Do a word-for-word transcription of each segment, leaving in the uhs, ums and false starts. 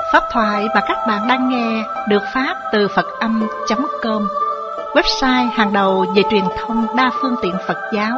Pháp thoại mà các bạn đang nghe được phát từ Phật âm chấm com, website hàng đầu về truyền thông đa phương tiện Phật giáo.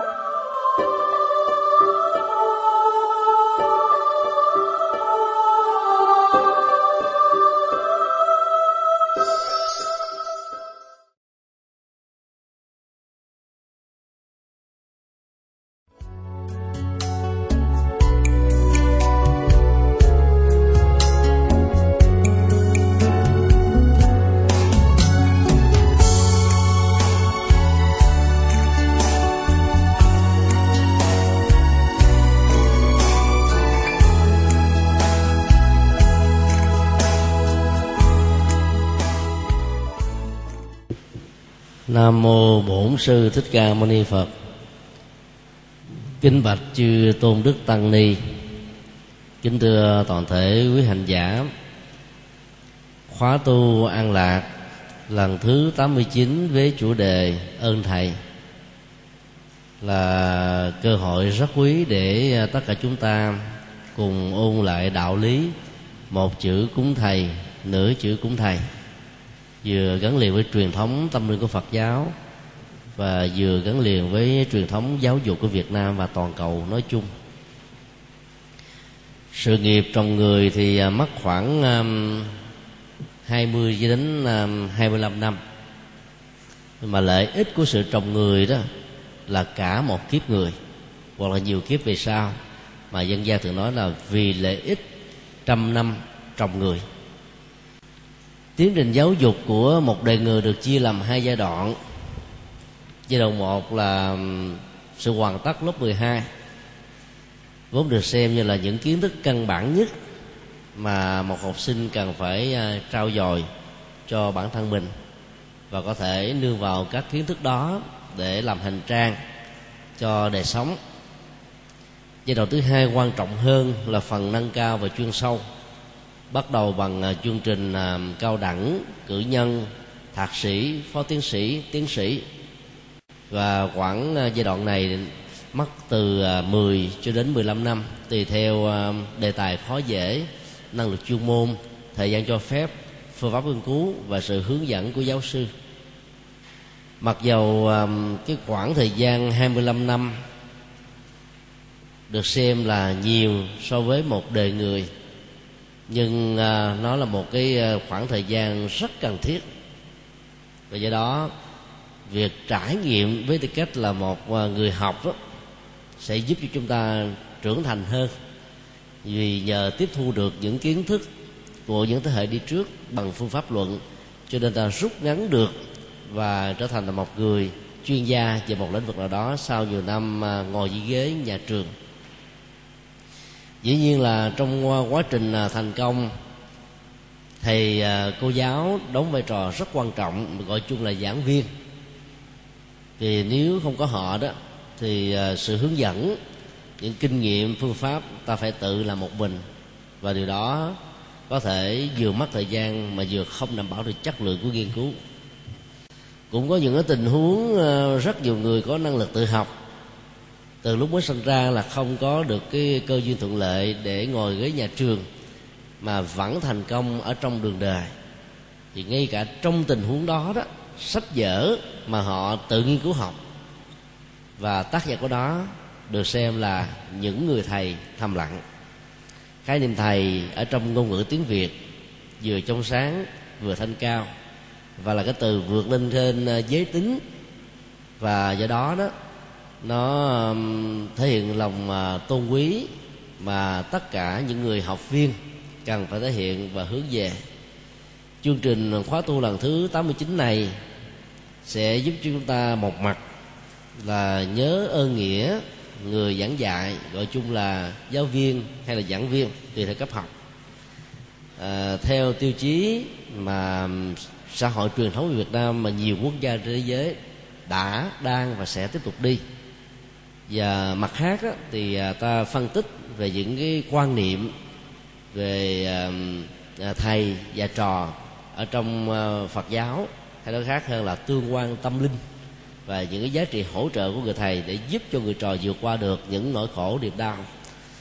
Nam mô Bổn Sư Thích Ca Mâu Ni Phật. Kính bạch chư tôn đức tăng ni, kính thưa toàn thể quý hành giả. Khóa tu An Lạc lần thứ tám mươi chín với chủ đề ơn thầy là cơ hội rất quý để tất cả chúng ta cùng ôn lại đạo lý một chữ cúng thầy, nửa chữ cúng thầy, vừa gắn liền với truyền thống tâm linh của Phật giáo và vừa gắn liền với truyền thống giáo dục của Việt Nam và toàn cầu nói chung. Sự nghiệp trồng người thì mất khoảng hai mươi cho đến hai mươi lăm năm, mà lợi ích của sự trồng người đó là cả một kiếp người hoặc là nhiều kiếp về sau, mà dân gian thường nói là vì lợi ích trăm năm trồng người. Tiến trình giáo dục của một đời người được chia làm hai giai đoạn. Giai đoạn một là sự hoàn tất lớp mười hai, vốn được xem như là những kiến thức căn bản nhất mà một học sinh cần phải trau dồi cho bản thân mình, và có thể nương vào các kiến thức đó để làm hành trang cho đời sống. Giai đoạn thứ hai quan trọng hơn là phần nâng cao và chuyên sâu, bắt đầu bằng chương trình cao đẳng, cử nhân, thạc sĩ, phó tiến sĩ, tiến sĩ. Và khoảng giai đoạn này mất từ mười cho đến mười lăm năm, tùy theo đề tài khó dễ, năng lực chuyên môn, thời gian cho phép, phương pháp nghiên cứu và sự hướng dẫn của giáo sư. Mặc dầu cái khoảng thời gian hai mươi lăm năm được xem là nhiều so với một đời người, nhưng nó là một cái khoảng thời gian rất cần thiết. Và do đó việc trải nghiệm với tư cách là một người học đó, sẽ giúp cho chúng ta trưởng thành hơn, vì nhờ tiếp thu được những kiến thức của những thế hệ đi trước bằng phương pháp luận, cho nên ta rút ngắn được và trở thành là một người chuyên gia về một lĩnh vực nào đó sau nhiều năm ngồi dưới ghế nhà trường. Dĩ nhiên là trong quá trình thành công, thầy cô giáo đóng vai trò rất quan trọng, gọi chung là giảng viên. Vì nếu không có họ đó thì sự hướng dẫn, những kinh nghiệm, phương pháp ta phải tự làm một mình, và điều đó có thể vừa mất thời gian mà vừa không đảm bảo được chất lượng của nghiên cứu. Cũng có những cái tình huống rất nhiều người có năng lực tự học, từ lúc mới sinh ra là không có được cái cơ duyên thuận lợi để ngồi ghế nhà trường, mà vẫn thành công ở trong đường đời. Thì ngay cả trong tình huống đó đó, sách vở mà họ tự nghiên cứu học, và tác giả của đó được xem là những người thầy thầm lặng. Khái niệm thầy ở trong ngôn ngữ tiếng Việt vừa trong sáng vừa thanh cao, và là cái từ vượt lên trên giới tính, và do đó đó nó thể hiện lòng tôn quý mà tất cả những người học viên cần phải thể hiện và hướng về. Chương trình khóa tu lần thứ tám mươi chín này sẽ giúp cho chúng ta một mặt là nhớ ơn nghĩa người giảng dạy, gọi chung là giáo viên hay là giảng viên tùy theo cấp học, à, theo tiêu chí mà xã hội truyền thống của Việt Nam mà nhiều quốc gia trên thế giới đã, đang và sẽ tiếp tục đi. Và mặt khác á, thì ta phân tích về những cái quan niệm về à, thầy và trò ở trong à, Phật giáo, hay nói khác hơn là tương quan tâm linh, và những cái giá trị hỗ trợ của người thầy để giúp cho người trò vượt qua được những nỗi khổ niềm đau.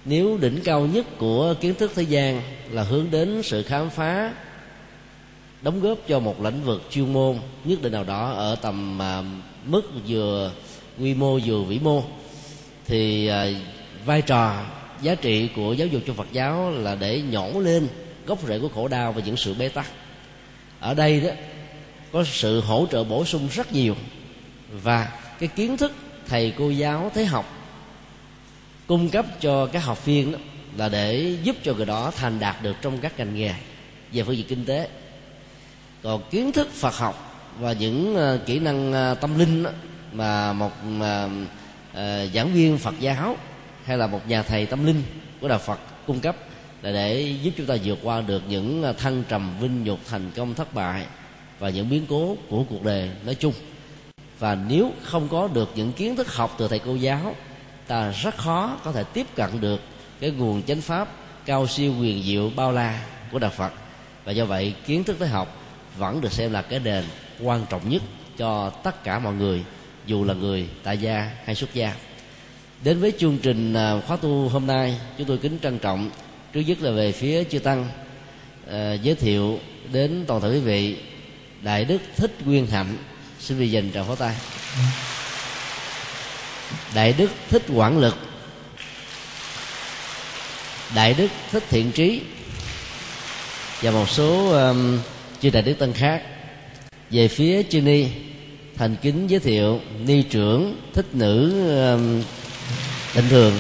Nếu đỉnh cao nhất của kiến thức thế gian là hướng đến sự khám phá, đóng góp cho một lĩnh vực chuyên môn nhất định nào đó ở tầm uh, mức vừa quy mô vừa vĩ mô, thì uh, vai trò giá trị của giáo dục trong Phật giáo là để nhổ lên gốc rễ của khổ đau và những sự bế tắc. Ở đây đó có sự hỗ trợ bổ sung rất nhiều, và cái kiến thức thầy cô giáo thế học cung cấp cho các học viên đó là để giúp cho người đó thành đạt được trong các ngành nghề về phương diện kinh tế. Còn kiến thức Phật học và những uh, kỹ năng uh, tâm linh đó, mà một uh, uh, giảng viên Phật giáo hay là một nhà thầy tâm linh của đạo Phật cung cấp là để giúp chúng ta vượt qua được những thăng trầm vinh nhục, thành công thất bại và những biến cố của cuộc đời nói chung. Và nếu không có được những kiến thức học từ thầy cô giáo, ta rất khó có thể tiếp cận được cái nguồn chánh pháp cao siêu huyền diệu bao la của đạo Phật. Và do vậy kiến thức tế học vẫn được xem là cái nền quan trọng nhất cho tất cả mọi người, dù là người tại gia hay xuất gia. Đến với chương trình khóa tu hôm nay, chúng tôi kính trân trọng trước nhất là về phía chư tăng uh, giới thiệu đến toàn thể quý vị Đại Đức Thích Nguyên Hạnh. Xin vị dành tràng pháo tay. Đại Đức Thích Quảng Lực, Đại Đức Thích Thiện Trí và một số um, chư đại đức tăng khác. Về phía chư ni, thành kính giới thiệu ni trưởng Thích Nữ um, Định Thường,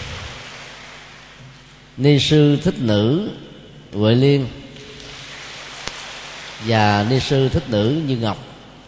ni sư Thích Nữ Huệ Liên và ni sư Thích Nữ Như Ngọc.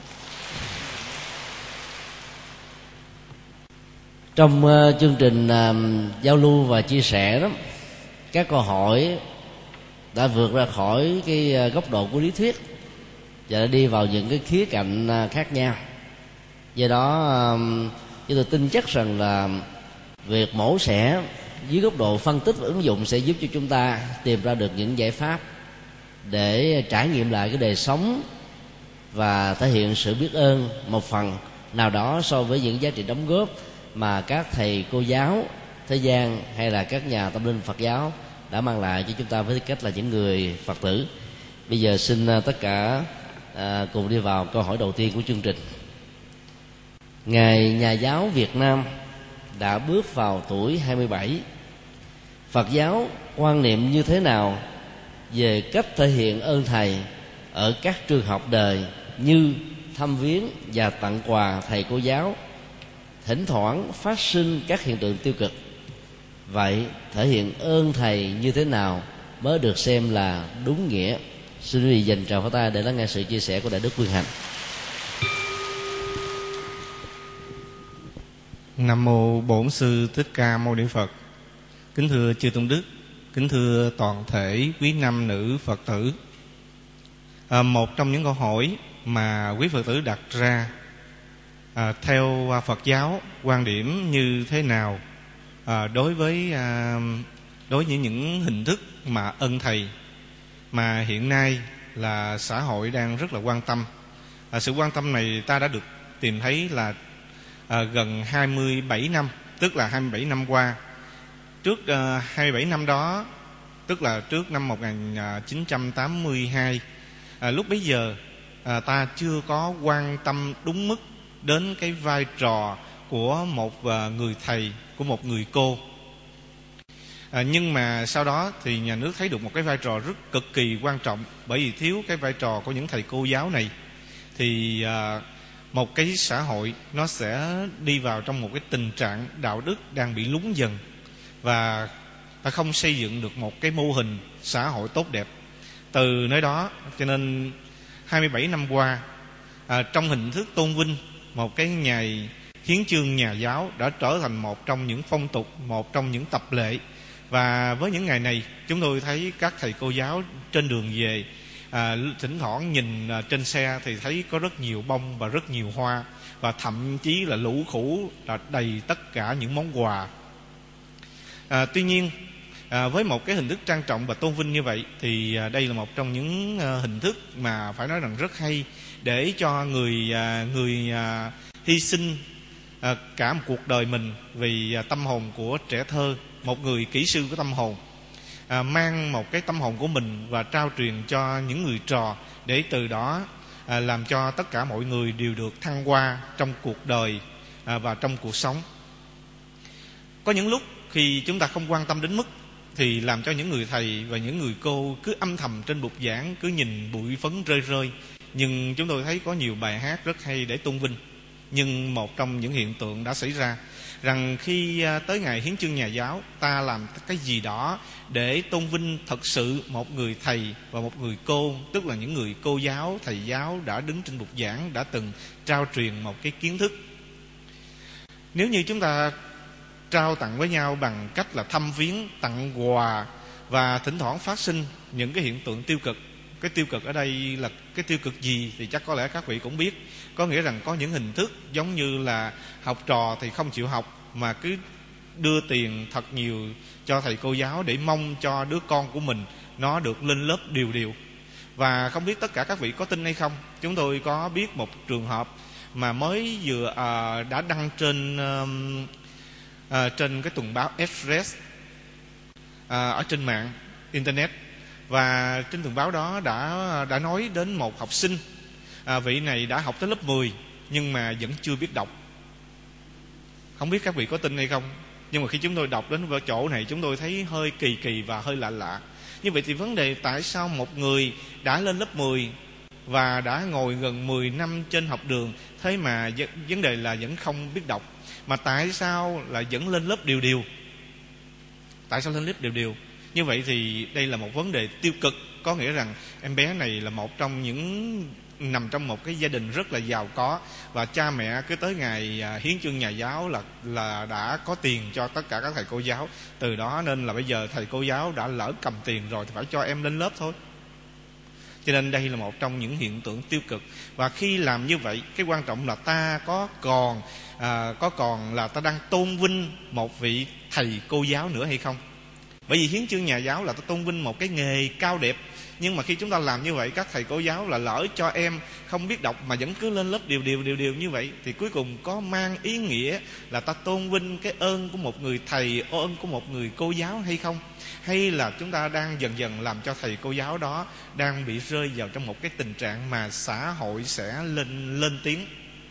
Trong uh, chương trình uh, giao lưu và chia sẻ đó, các câu hỏi đã vượt ra khỏi cái uh, góc độ của lý thuyết và đã đi vào những cái khía cạnh uh, khác nhau. Do đó uh, chúng tôi tin chắc rằng là việc mổ xẻ dưới góc độ phân tích và ứng dụng sẽ giúp cho chúng ta tìm ra được những giải pháp để trải nghiệm lại cái đời sống và thể hiện sự biết ơn một phần nào đó so với những giá trị đóng góp mà các thầy cô giáo thế gian hay là các nhà tâm linh Phật giáo đã mang lại cho chúng ta với tư cách là những người Phật tử. Bây giờ xin tất cả à, cùng đi vào câu hỏi đầu tiên của chương trình. Ngài nhà giáo Việt Nam đã bước vào tuổi hai mươi bảy. Phật giáo quan niệm như thế nào về cách thể hiện ơn thầy ở các trường học đời như thăm viếng và tặng quà thầy cô giáo? Thỉnh thoảng phát sinh các hiện tượng tiêu cực. Vậy thể hiện ơn thầy như thế nào mới được xem là đúng nghĩa? Xin quý vị dành tràng pháo tay để lắng nghe sự chia sẻ của Đại Đức Nguyên Hạnh. Nam mô Bổn Sư Thích Ca Mâu Ni Phật. Kính thưa chư tôn đức, kính thưa toàn thể quý nam nữ Phật tử. À, một trong những câu hỏi mà quý Phật tử đặt ra, à, theo Phật giáo quan điểm như thế nào à, đối với à, đối với những hình thức mà ân thầy mà hiện nay là xã hội đang rất là quan tâm. À, sự quan tâm này ta đã được tìm thấy là à, gần hai mươi bảy năm, tức là hai mươi bảy năm qua. Trước à, hai mươi bảy năm đó, tức là trước năm một nghìn chín trăm tám mươi hai, à, lúc bấy giờ à, ta chưa có quan tâm đúng mức đến cái vai trò của một à, người thầy, của một người cô. À, nhưng mà sau đó thì nhà nước thấy được một cái vai trò rất cực kỳ quan trọng, bởi vì thiếu cái vai trò của những thầy cô giáo này thì à, một cái xã hội nó sẽ đi vào trong một cái tình trạng đạo đức đang bị lún dần, và ta không xây dựng được một cái mô hình xã hội tốt đẹp. Từ nơi đó cho nên hai mươi bảy năm qua, à, trong hình thức tôn vinh một cái ngày hiến chương nhà giáo đã trở thành một trong những phong tục, một trong những tập lệ. Và với những ngày này, chúng tôi thấy các thầy cô giáo trên đường về, à, thỉnh thoảng nhìn à, trên xe thì thấy có rất nhiều bông và rất nhiều hoa, và thậm chí là lũ khủ là đầy tất cả những món quà. À, tuy nhiên, à, với một cái hình thức trang trọng và tôn vinh như vậy thì à, đây là một trong những à, hình thức mà phải nói rằng rất hay để cho người à, người à, hy sinh à, cả một cuộc đời mình vì à, tâm hồn của trẻ thơ một người kỹ sư của tâm hồn, à, mang một cái tâm hồn của mình và trao truyền cho những người trò, để từ đó à, làm cho tất cả mọi người đều được thăng hoa trong cuộc đời à, và trong cuộc sống. Có những lúc khi chúng ta không quan tâm đến mức, thì làm cho những người thầy và những người cô cứ âm thầm trên bục giảng, cứ nhìn bụi phấn rơi rơi. Nhưng chúng tôi thấy có nhiều bài hát rất hay để tôn vinh. Nhưng một trong những hiện tượng đã xảy ra, rằng khi tới ngày hiến chương nhà giáo, ta làm cái gì đó để tôn vinh thật sự một người thầy và một người cô, tức là những người cô giáo, thầy giáo đã đứng trên bục giảng, đã từng trao truyền một cái kiến thức. Nếu như chúng ta trao tặng với nhau bằng cách là thăm viếng, tặng quà, và thỉnh thoảng phát sinh những cái hiện tượng tiêu cực. Cái tiêu cực ở đây là cái tiêu cực gì thì chắc có lẽ các vị cũng biết. Có nghĩa rằng có những hình thức giống như là học trò thì không chịu học, mà cứ đưa tiền thật nhiều cho thầy cô giáo để mong cho đứa con của mình nó được lên lớp đều đều. Và không biết tất cả các vị có tin hay không, chúng tôi có biết một trường hợp mà mới vừa à, đã đăng trên um, à, trên cái tuần báo Express à, ở trên mạng internet. Và trên tuần báo đó đã đã nói đến một học sinh, à, vị này đã học tới lớp mười nhưng mà vẫn chưa biết đọc. Không biết các vị có tin hay không, nhưng mà khi chúng tôi đọc đến chỗ này, chúng tôi thấy hơi kỳ kỳ và hơi lạ lạ. Như vậy thì vấn đề tại sao một người đã lên lớp mười và đã ngồi gần mười năm trên học đường, thế mà vấn đề là vẫn không biết đọc, mà tại sao là vẫn lên lớp đều đều? Tại sao lên lớp đều đều? Như vậy thì đây là một vấn đề tiêu cực. Có nghĩa rằng em bé này là một trong những nằm trong một cái gia đình rất là giàu có, và cha mẹ cứ tới ngày hiến chương nhà giáo là là đã có tiền cho tất cả các thầy cô giáo. Từ đó nên là bây giờ thầy cô giáo đã lỡ cầm tiền rồi thì phải cho em lên lớp thôi. Cho nên đây là một trong những hiện tượng tiêu cực. Và khi làm như vậy, cái quan trọng là ta có còn à, có còn là ta đang tôn vinh một vị thầy cô giáo nữa hay không. Bởi vì hiến chương nhà giáo là ta tôn vinh một cái nghề cao đẹp. Nhưng mà khi chúng ta làm như vậy, các thầy cô giáo là lỡ cho em không biết đọc mà vẫn cứ lên lớp đều đều đều đều như vậy, thì cuối cùng có mang ý nghĩa là ta tôn vinh cái ơn của một người thầy, ơn của một người cô giáo hay không? Hay là chúng ta đang dần dần làm cho thầy cô giáo đó đang bị rơi vào trong một cái tình trạng mà xã hội sẽ lên lên tiếng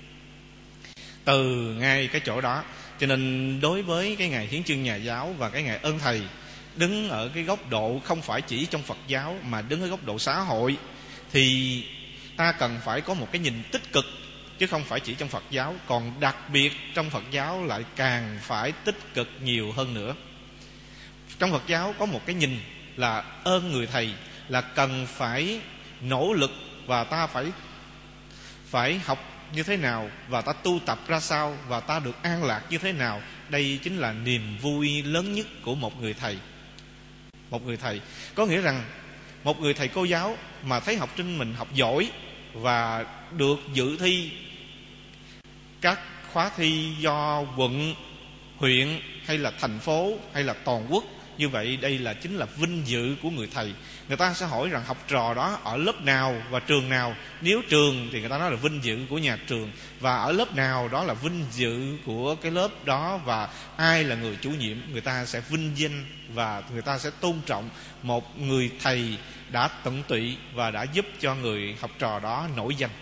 từ ngay cái chỗ đó. Cho nên đối với cái ngày hiến chương nhà giáo và cái ngày ơn thầy, đứng ở cái góc độ không phải chỉ trong Phật giáo mà đứng ở góc độ xã hội, thì ta cần phải có một cái nhìn tích cực, chứ không phải chỉ trong Phật giáo. Còn đặc biệt trong Phật giáo lại càng phải tích cực nhiều hơn nữa. Trong Phật giáo có một cái nhìn là ơn người thầy, là cần phải nỗ lực và ta phải phải học như thế nào, và ta tu tập ra sao, và ta được an lạc như thế nào. Đây chính là niềm vui lớn nhất của một người thầy. Một người thầy có nghĩa rằng một người thầy cô giáo mà thấy học sinh mình học giỏi và được dự thi các khóa thi do quận, huyện hay là thành phố hay là toàn quốc, như vậy đây là chính là vinh dự của người thầy. Người ta sẽ hỏi rằng học trò đó ở lớp nào và trường nào. Nếu trường thì người ta nói là vinh dự của nhà trường, và ở lớp nào đó là vinh dự của cái lớp đó, và ai là người chủ nhiệm. Người ta sẽ vinh danh và người ta sẽ tôn trọng một người thầy đã tận tụy và đã giúp cho người học trò đó nổi danh.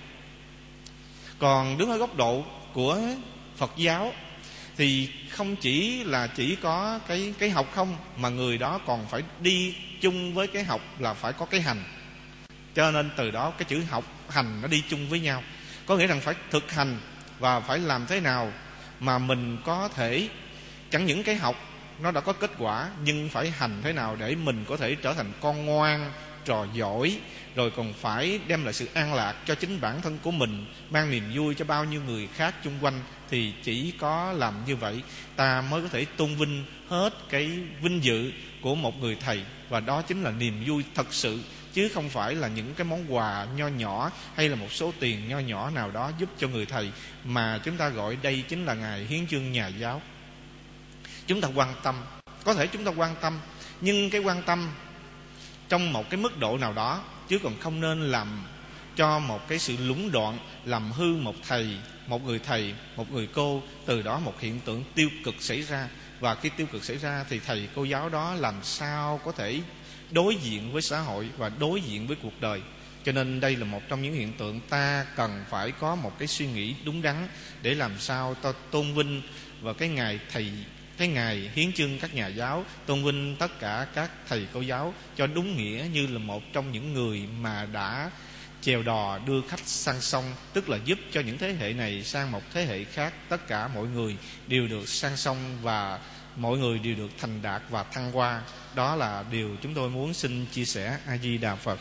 Còn đứng ở góc độ của Phật giáo thì không chỉ là chỉ có cái, cái học không, mà người đó còn phải đi chung với cái học là phải có cái hành. Cho nên từ đó cái chữ học hành nó đi chung với nhau. Có nghĩa rằng phải thực hành và phải làm thế nào mà mình có thể, chẳng những cái học nó đã có kết quả, nhưng phải hành thế nào để mình có thể trở thành con ngoan, trò giỏi, rồi còn phải đem lại sự an lạc cho chính bản thân của mình, mang niềm vui cho bao nhiêu người khác chung quanh. Thì chỉ có làm như vậy ta mới có thể tôn vinh hết cái vinh dự của một người thầy. Và đó chính là niềm vui thật sự, chứ không phải là những cái món quà nho nhỏ hay là một số tiền nho nhỏ nào đó giúp cho người thầy, mà chúng ta gọi đây chính là ngày hiến chương nhà giáo. Chúng ta quan tâm, có thể chúng ta quan tâm, nhưng cái quan tâm trong một cái mức độ nào đó, chứ còn không nên làm cho một cái sự lũng đoạn, làm hư một thầy, một người thầy, một người cô. Từ đó một hiện tượng tiêu cực xảy ra. và cái tiêu cực xảy ra, thì thầy cô giáo đó làm sao có thể đối diện với xã hội và đối diện với cuộc đời. Cho nên đây là một trong những hiện tượng ta cần phải có một cái suy nghĩ đúng đắn để làm sao ta tôn vinh vào cái ngày thầy, cái ngày hiến chương các nhà giáo, tôn vinh tất cả các thầy cô giáo cho đúng nghĩa như là một trong những người mà đã chèo đò đưa khách sang sông, tức là giúp cho những thế hệ này sang một thế hệ khác, tất cả mọi người đều được sang sông và mọi người đều được thành đạt và thăng hoa. Đó là điều chúng tôi muốn xin chia sẻ. A Di Đà Phật.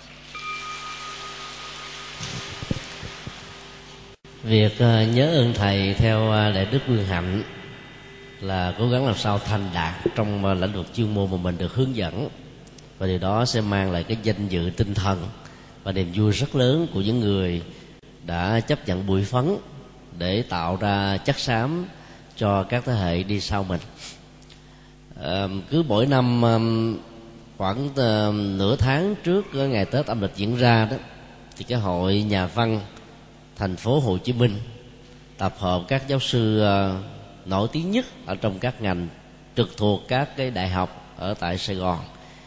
Việc uh, nhớ ơn thầy theo uh, Đại Đức Nguyên Hạnh là cố gắng làm sao thành đạt trong uh, lĩnh vực chuyên môn mà mình được hướng dẫn, và điều đó sẽ mang lại cái danh dự tinh thần và niềm vui rất lớn của những người đã chấp nhận bụi phấn để tạo ra chất xám cho các thế hệ đi sau mình. À, cứ mỗi năm um, khoảng uh, nửa tháng trước uh, ngày Tết âm lịch diễn ra đó, thì cái hội nhà văn thành phố Hồ Chí Minh tập hợp các giáo sư uh, nổi tiếng nhất ở trong các ngành trực thuộc các cái đại học ở tại Sài Gòn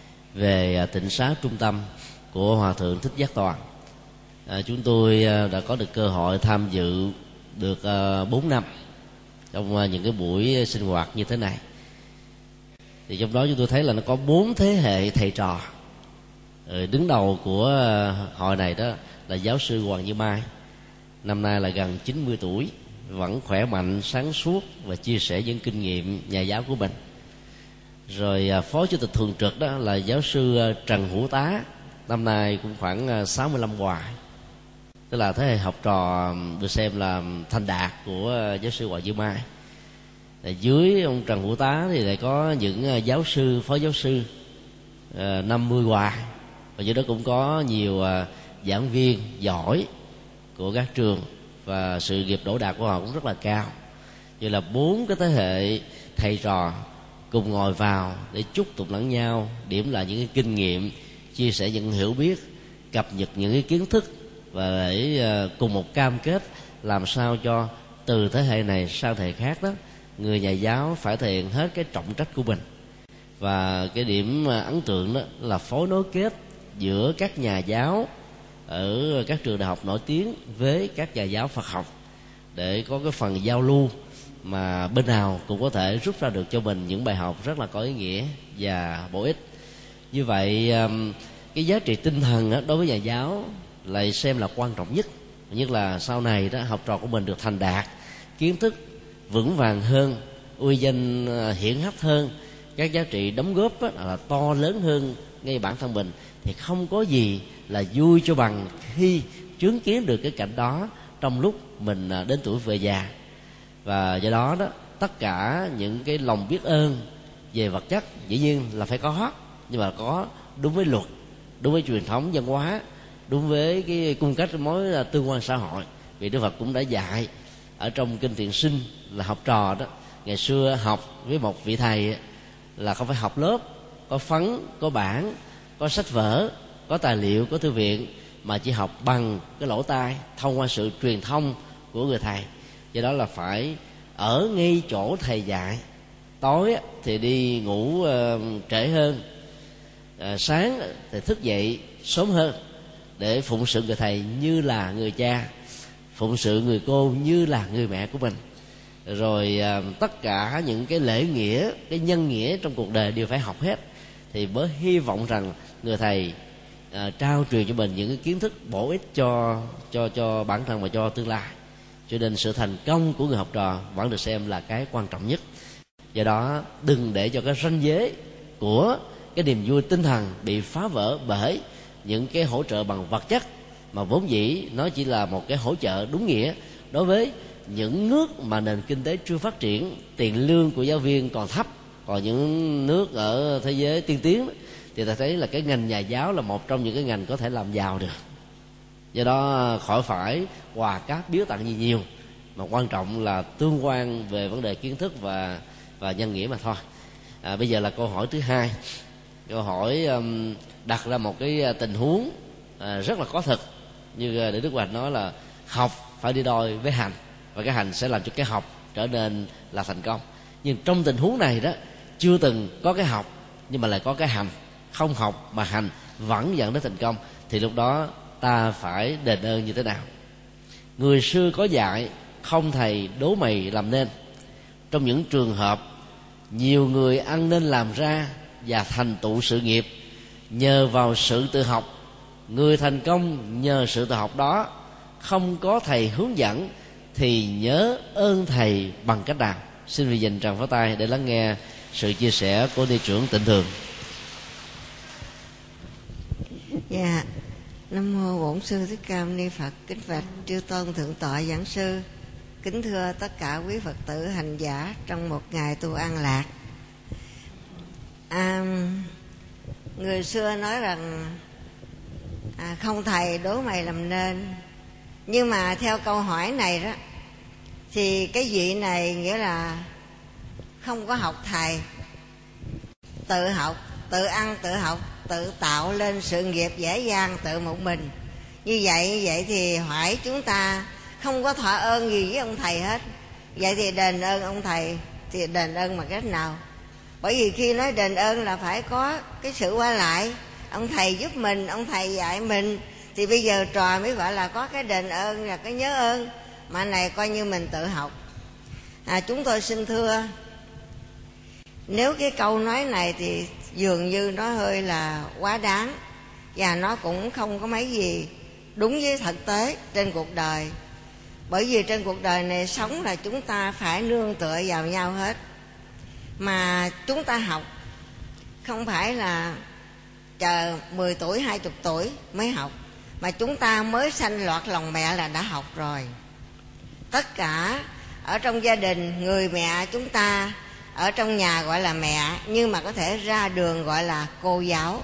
về uh, tịnh xá trung tâm của Hòa Thượng Thích Giác Toàn. À, chúng tôi uh, đã có được cơ hội tham dự được uh, bốn năm trong uh, những cái buổi sinh hoạt như thế này. Thì trong đó chúng tôi thấy là nó có bốn thế hệ thầy trò. Ừ, đứng đầu của uh, hội này đó là giáo sư Hoàng Như Mai, năm nay là gần chín mươi tuổi, vẫn khỏe mạnh, sáng suốt và chia sẻ những kinh nghiệm nhà giáo của mình. Rồi uh, phó chủ tịch thường trực đó là giáo sư uh, Trần Hữu Tá, năm nay cũng khoảng uh, sáu mươi lăm hoài, tức là thế hệ học trò được xem là thành đạt của uh, giáo sư Hoàng Như Mai. Ở dưới ông Trần Hữu Tá thì lại có những uh, giáo sư, phó giáo sư uh, năm mươi hoài, và dưới đó cũng có nhiều uh, giảng viên giỏi của các trường, và sự nghiệp đỗ đạt của họ cũng rất là cao. Như là bốn cái thế hệ thầy trò cùng ngồi vào để chúc tụng lẫn nhau, điểm lại những cái kinh nghiệm, chia sẻ những hiểu biết, cập nhật những cái kiến thức, và để uh, cùng một cam kết làm sao cho từ thế hệ này sang thế hệ khác đó, người nhà giáo phải thể hiện hết cái trọng trách của mình. Và cái điểm ấn tượng đó là phối nối kết giữa các nhà giáo ở các trường đại học nổi tiếng với các nhà giáo Phật học, để có cái phần giao lưu mà bên nào cũng có thể rút ra được cho mình những bài học rất là có ý nghĩa và bổ ích. Như vậy cái giá trị tinh thần đối với nhà giáo lại xem là quan trọng nhất, nhất là sau này đó học trò của mình được thành đạt, kiến thức vững vàng hơn, uy danh hiển hách hơn, các giá trị đóng góp là to lớn hơn ngay bản thân mình, thì không có gì là vui cho bằng khi chứng kiến được cái cảnh đó trong lúc mình đến tuổi về già. Và do đó đó, tất cả những cái lòng biết ơn về vật chất dĩ nhiên là phải có, nhưng mà có đúng với luật, đúng với truyền thống văn hóa, đúng với cái cung cách mối tương quan xã hội. Vì Đức Phật cũng đã dạy ở trong kinh Thiện Sinh là học trò đó ngày xưa học với một vị thầy là không phải học lớp có phấn, có bảng, có sách vở, có tài liệu, có thư viện, mà chỉ học bằng cái lỗ tai thông qua sự truyền thông của người thầy. Do đó là phải ở ngay chỗ thầy dạy. Tối thì đi ngủ uh, trễ hơn, uh, sáng thì thức dậy sớm hơn để phụng sự người thầy như là người cha, phụng sự người cô như là người mẹ của mình. Rồi uh, tất cả những cái lễ nghĩa, cái nhân nghĩa trong cuộc đời đều phải học hết, thì mới hy vọng rằng người thầy uh, trao truyền cho mình những cái kiến thức bổ ích cho cho cho bản thân và cho tương lai. Cho nên sự thành công của người học trò vẫn được xem là cái quan trọng nhất. Do đó đừng để cho cái ranh giới của cái niềm vui tinh thần bị phá vỡ bởi những cái hỗ trợ bằng vật chất, mà vốn dĩ nó chỉ là một cái hỗ trợ đúng nghĩa đối với những nước mà nền kinh tế chưa phát triển, tiền lương của giáo viên còn thấp. Còn những nước ở thế giới tiên tiến thì ta thấy là cái ngành nhà giáo là một trong những cái ngành có thể làm giàu được. Do đó khỏi phải quà cáp biếu tặng gì nhiều, mà quan trọng là tương quan về vấn đề kiến thức và và nhân nghĩa mà thôi. À, bây giờ là câu hỏi thứ hai. Câu hỏi um, đặt ra một cái tình huống à, rất là có thực, như Đại Đức Hoành nói là học phải đi đôi với hành, và cái hành sẽ làm cho cái học trở nên là thành công. Nhưng trong tình huống này đó, chưa từng có cái học nhưng mà lại có cái hành. Không học mà hành vẫn dẫn đến thành công, thì lúc đó ta phải đền ơn như thế nào? Người xưa có dạy không thầy đố mày làm nên. Trong những trường hợp nhiều người ăn nên làm ra và thành tựu sự nghiệp nhờ vào sự tự học, người thành công nhờ sự tự học đó, không có thầy hướng dẫn thì nhớ ơn thầy bằng cách nào? Xin vị dành tràng pháo tay để lắng nghe sự chia sẻ của ni trưởng Tịnh Thường. Dạ, Nam mô Bổn Sư Thích Ca Mâu Ni Phật. Kính bạch chư tôn thượng tọa giảng sư, kính thưa tất cả quý Phật tử hành giả trong một ngày tu an lạc. À, người xưa nói rằng à, không thầy đố mày làm nên. Nhưng mà theo câu hỏi này đó, thì cái vị này nghĩa là không có học thầy, tự học, tự ăn tự học, tự tạo lên sự nghiệp dễ dàng tự một mình. Như vậy như vậy thì hỏi chúng ta không có thọ ơn gì với ông thầy hết. Vậy thì đền ơn ông thầy thì đền ơn bằng cách nào? Bởi vì khi nói đền ơn là phải có cái sự qua lại. Ông thầy giúp mình, ông thầy dạy mình, thì bây giờ trò mới gọi là có cái đền ơn và cái nhớ ơn. Mà này coi như mình tự học. à, Chúng tôi xin thưa, nếu cái câu nói này thì dường như nó hơi là quá đáng, và nó cũng không có mấy gì đúng với thực tế trên cuộc đời. Bởi vì trên cuộc đời này sống là chúng ta phải nương tựa vào nhau hết. Mà chúng ta học không phải là chờ mười tuổi, hai mươi tuổi mới học, mà chúng ta mới sanh loạt lòng mẹ là đã học rồi. Tất cả ở trong gia đình, người mẹ chúng ta ở trong nhà gọi là mẹ, nhưng mà có thể ra đường gọi là cô giáo.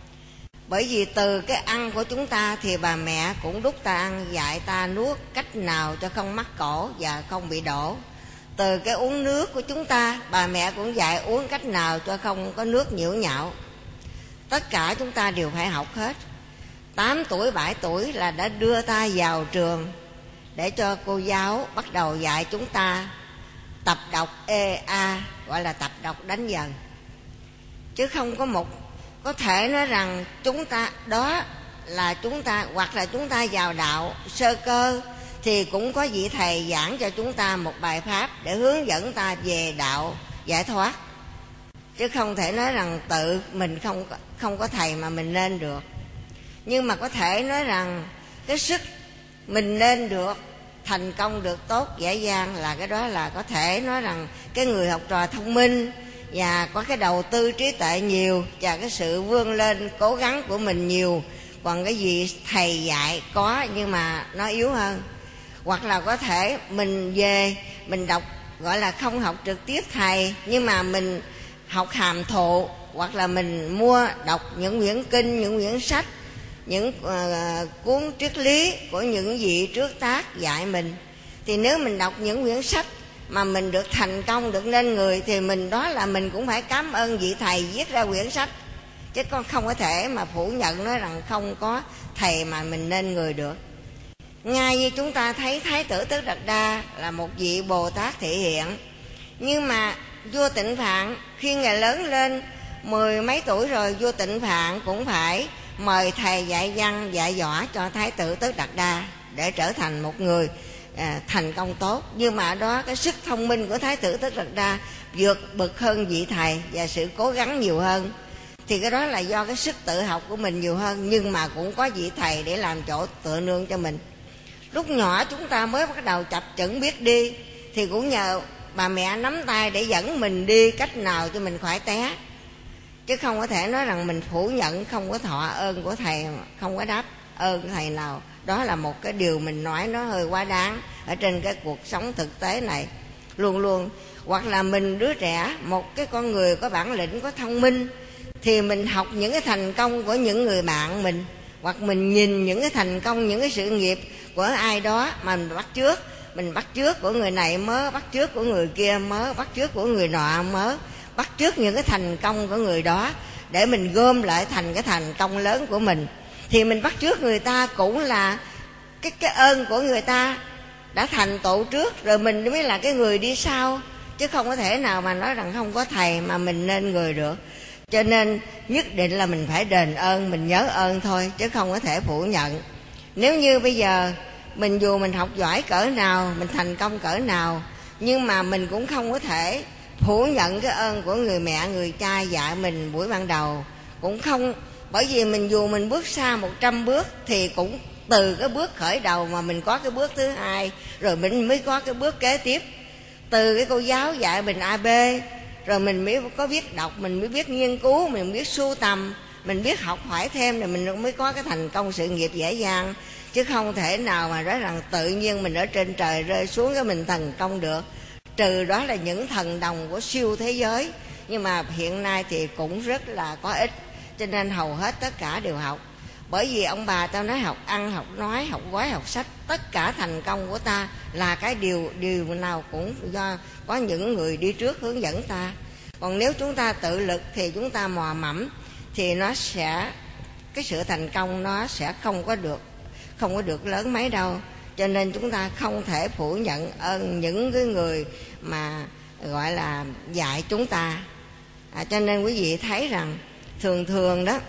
Bởi vì từ cái ăn của chúng ta thì bà mẹ cũng đút ta ăn, dạy ta nuốt cách nào cho không mắc cổ và không bị đổ. Từ cái uống nước của chúng ta, bà mẹ cũng dạy uống cách nào cho không có nước nhiễu nhạo. Tất cả chúng ta đều phải học hết. Tám tuổi, bảy tuổi là đã đưa ta vào trường để cho cô giáo bắt đầu dạy chúng ta tập đọc e a, gọi là tập đọc đánh vần. Chứ không có một có thể nói rằng chúng ta đó là chúng ta, hoặc là chúng ta vào đạo sơ cơ thì cũng có vị thầy giảng cho chúng ta một bài pháp để hướng dẫn ta về đạo giải thoát. Chứ không thể nói rằng tự mình không không có thầy mà mình nên được. Nhưng mà có thể nói rằng cái sức mình nên được thành công được tốt dễ dàng là cái đó là có thể nói rằng cái người học trò thông minh và có cái đầu tư trí tuệ nhiều và cái sự vươn lên cố gắng của mình nhiều. Còn cái gì thầy dạy có nhưng mà nó yếu hơn. Hoặc là có thể mình về mình đọc, gọi là không học trực tiếp thầy, nhưng mà mình học hàm thụ, hoặc là mình mua đọc những quyển kinh, những quyển sách, những uh, cuốn triết lý của những vị trước tác dạy mình. Thì nếu mình đọc những quyển sách mà mình được thành công, được nên người, thì mình đó là mình cũng phải cảm ơn vị thầy viết ra quyển sách. Chứ con không có thể mà phủ nhận nói rằng không có thầy mà mình nên người được. Ngay như chúng ta thấy Thái tử Tất Đạt Đa là một vị Bồ Tát thị hiện, nhưng mà vua Tịnh Phạn khi ngài lớn lên mười mấy tuổi rồi, vua Tịnh Phạn cũng phải mời thầy dạy văn dạy võ cho Thái tử Tất Đạt Đa để trở thành một người à, thành công tốt. Nhưng mà đó cái sức thông minh của Thái tử Tất Đạt Đa vượt bậc hơn vị thầy và sự cố gắng nhiều hơn. Thì cái đó là do cái sức tự học của mình nhiều hơn, nhưng mà cũng có vị thầy để làm chỗ tựa nương cho mình. Lúc nhỏ chúng ta mới bắt đầu chập chững biết đi thì cũng nhờ bà mẹ nắm tay để dẫn mình đi cách nào cho mình khỏi té. Chứ không có thể nói rằng mình phủ nhận không có thọ ơn của thầy, không có đáp ơn thầy nào. Đó là một cái điều mình nói nó hơi quá đáng ở trên cái cuộc sống thực tế này. Luôn luôn hoặc là mình đứa trẻ, một cái con người có bản lĩnh, có thông minh, thì mình học những cái thành công của những người bạn mình, hoặc mình nhìn những cái thành công, những cái sự nghiệp của ai đó mà mình bắt chước. Mình bắt chước của người này mớ, bắt chước của người kia mớ, bắt chước của người nọ mớ, bắt chước những cái thành công của người đó để mình gom lại thành cái thành công lớn của mình. Thì mình bắt chước người ta cũng là cái, cái ơn của người ta đã thành tựu trước, rồi mình mới là cái người đi sau. chứ không có thể nào mà nói rằng không có thầy mà mình nên người được. Cho nên nhất định là mình phải đền ơn, mình nhớ ơn thôi, chứ không có thể phủ nhận. Nếu như bây giờ mình dù mình học giỏi cỡ nào, mình thành công cỡ nào, nhưng mà mình cũng không có thể phủ nhận cái ơn của người mẹ, người cha dạy mình buổi ban đầu. Cũng không, bởi vì mình dù mình bước xa một trăm bước thì cũng từ cái bước khởi đầu mà mình có cái bước thứ hai, rồi mình mới có cái bước kế tiếp. Từ cái cô giáo dạy mình a bê, rồi mình mới có biết đọc, mình mới biết nghiên cứu, mình biết sưu tầm, mình biết học hỏi thêm, rồi mình mới có cái thành công sự nghiệp dễ dàng. Chứ không thể nào mà nói rằng tự nhiên mình ở trên trời rơi xuống cái mình thành công được. Trừ đó là những thần đồng của siêu thế giới, nhưng mà hiện nay thì cũng rất là có ít, cho nên hầu hết tất cả đều học. Bởi vì ông bà tao nói học ăn, học nói, học gói, học sách, tất cả thành công của ta là cái điều điều nào cũng do có những người đi trước hướng dẫn ta. Còn nếu chúng ta tự lực thì chúng ta mò mẫm thì nó sẽ, cái sự thành công nó sẽ không có được không có được lớn mấy đâu. Cho nên chúng ta không thể phủ nhận ơn những cái người mà gọi là dạy chúng ta. À, cho nên quý vị thấy rằng thường thường đó,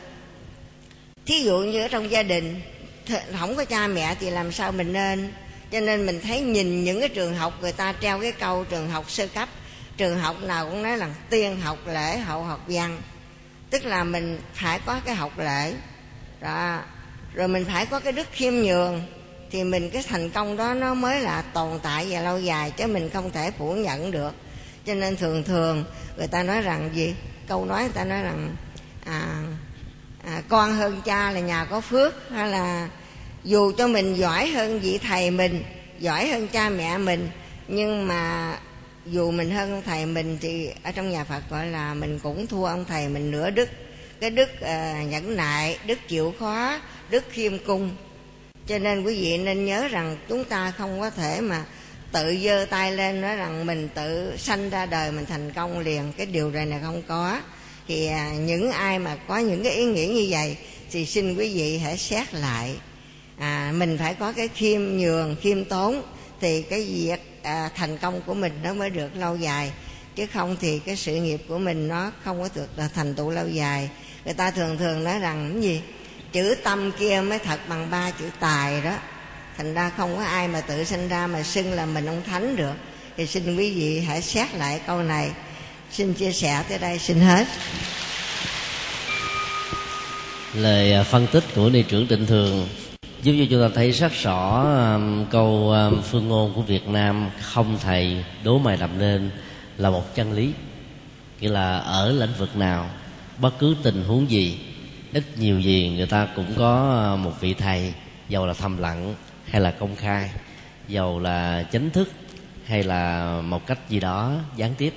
thí dụ như ở trong gia đình không có cha mẹ thì làm sao mình nên. Cho nên mình thấy nhìn những cái trường học người ta treo cái câu trường học sơ cấp, trường học nào cũng nói là tiên học lễ hậu học văn, tức là mình phải có cái học lễ đó, rồi mình phải có cái đức khiêm nhường, thì mình cái thành công đó nó mới là tồn tại và lâu dài, chứ mình không thể phủ nhận được. Cho nên thường thường người ta nói rằng gì, câu nói người ta nói rằng à, à, con hơn cha là nhà có phước, hay là dù cho mình giỏi hơn vị thầy mình, giỏi hơn cha mẹ mình, nhưng mà dù mình hơn ông thầy mình thì ở trong nhà Phật gọi là mình cũng thua ông thầy mình nửa đức. Cái đức uh, nhẫn nại, đức chịu khó, đức khiêm cung. Cho nên quý vị nên nhớ rằng chúng ta không có thể mà tự giơ tay lên nói rằng mình tự sanh ra đời mình thành công liền. Cái điều này là không có. Thì uh, những ai mà có những cái ý nghĩ như vậy thì xin quý vị hãy xét lại. À, mình phải có cái khiêm nhường, khiêm tốn, thì cái việc à, thành công của mình nó mới được lâu dài. Chứ không thì cái sự nghiệp của mình nó không có được thành tựu lâu dài. Người ta thường thường nói rằng cái gì chữ tâm kia mới thật bằng ba chữ tài đó. Thành ra không có ai mà tự sinh ra mà xưng là mình ông thánh được. Thì xin quý vị hãy xét lại câu này. Xin chia sẻ tới đây, xin hết. Lời phân tích của ni trưởng Trịnh Thường giúp cho chúng ta thấy rất rõ um, câu um, phương ngôn của Việt Nam không thầy đố mày làm nên là một chân lý. Nghĩa là ở lĩnh vực nào, bất cứ tình huống gì, ít nhiều gì người ta cũng có một vị thầy, dầu là thầm lặng hay là công khai, dầu là chính thức hay là một cách gì đó gián tiếp.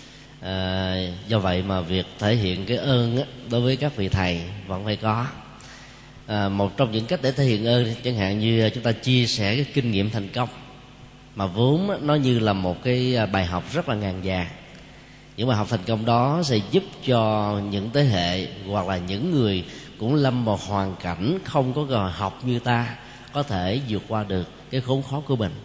À, do vậy mà việc thể hiện cái ơn á, đối với các vị thầy vẫn phải có. À, một trong những cách để thể hiện ơn chẳng hạn như chúng ta chia sẻ cái kinh nghiệm thành công, mà vốn á, nó như là một cái bài học rất là ngàn vàng. Những bài học thành công đó sẽ giúp cho những thế hệ hoặc là những người cũng lâm vào hoàn cảnh không có cơ hội học như ta có thể vượt qua được cái khốn khó của mình.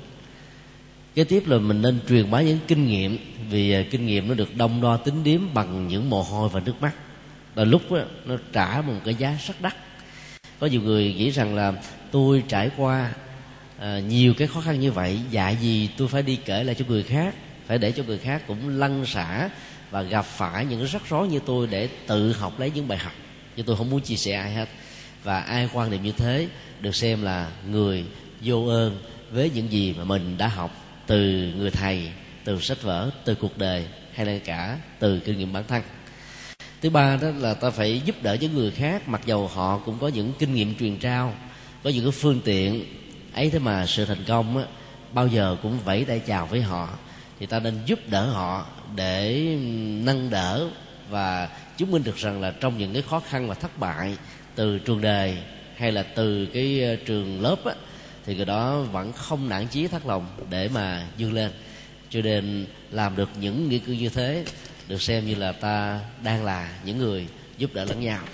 Kế tiếp là mình nên truyền bá những kinh nghiệm, vì kinh nghiệm nó được đong đo tính điếm bằng những mồ hôi và nước mắt. Đôi lúc đó, nó trả một cái giá rất đắt. Có nhiều người nghĩ rằng là tôi trải qua à, nhiều cái khó khăn như vậy, dạy gì tôi phải đi kể lại cho người khác, phải để cho người khác cũng lăn xả và gặp phải những cái rắc rối như tôi để tự học lấy những bài học. Nhưng tôi không muốn chia sẻ ai hết. Và ai quan niệm như thế được xem là người vô ơn với những gì mà mình đã học từ người thầy, từ sách vở, từ cuộc đời, hay là cả từ kinh nghiệm bản thân. Thứ ba đó là ta phải giúp đỡ những người khác, mặc dầu họ cũng có những kinh nghiệm truyền trao, có những cái phương tiện ấy, thế mà sự thành công á, bao giờ cũng vẫy tay chào với họ. Thì ta nên giúp đỡ họ để nâng đỡ và chứng minh được rằng là trong những cái khó khăn và thất bại từ trường đời hay là từ cái trường lớp á, thì người đó vẫn không nản chí thất lòng để mà vươn lên. Cho nên làm được những nghĩa cử như thế được xem như là ta đang là những người giúp đỡ lẫn nhau.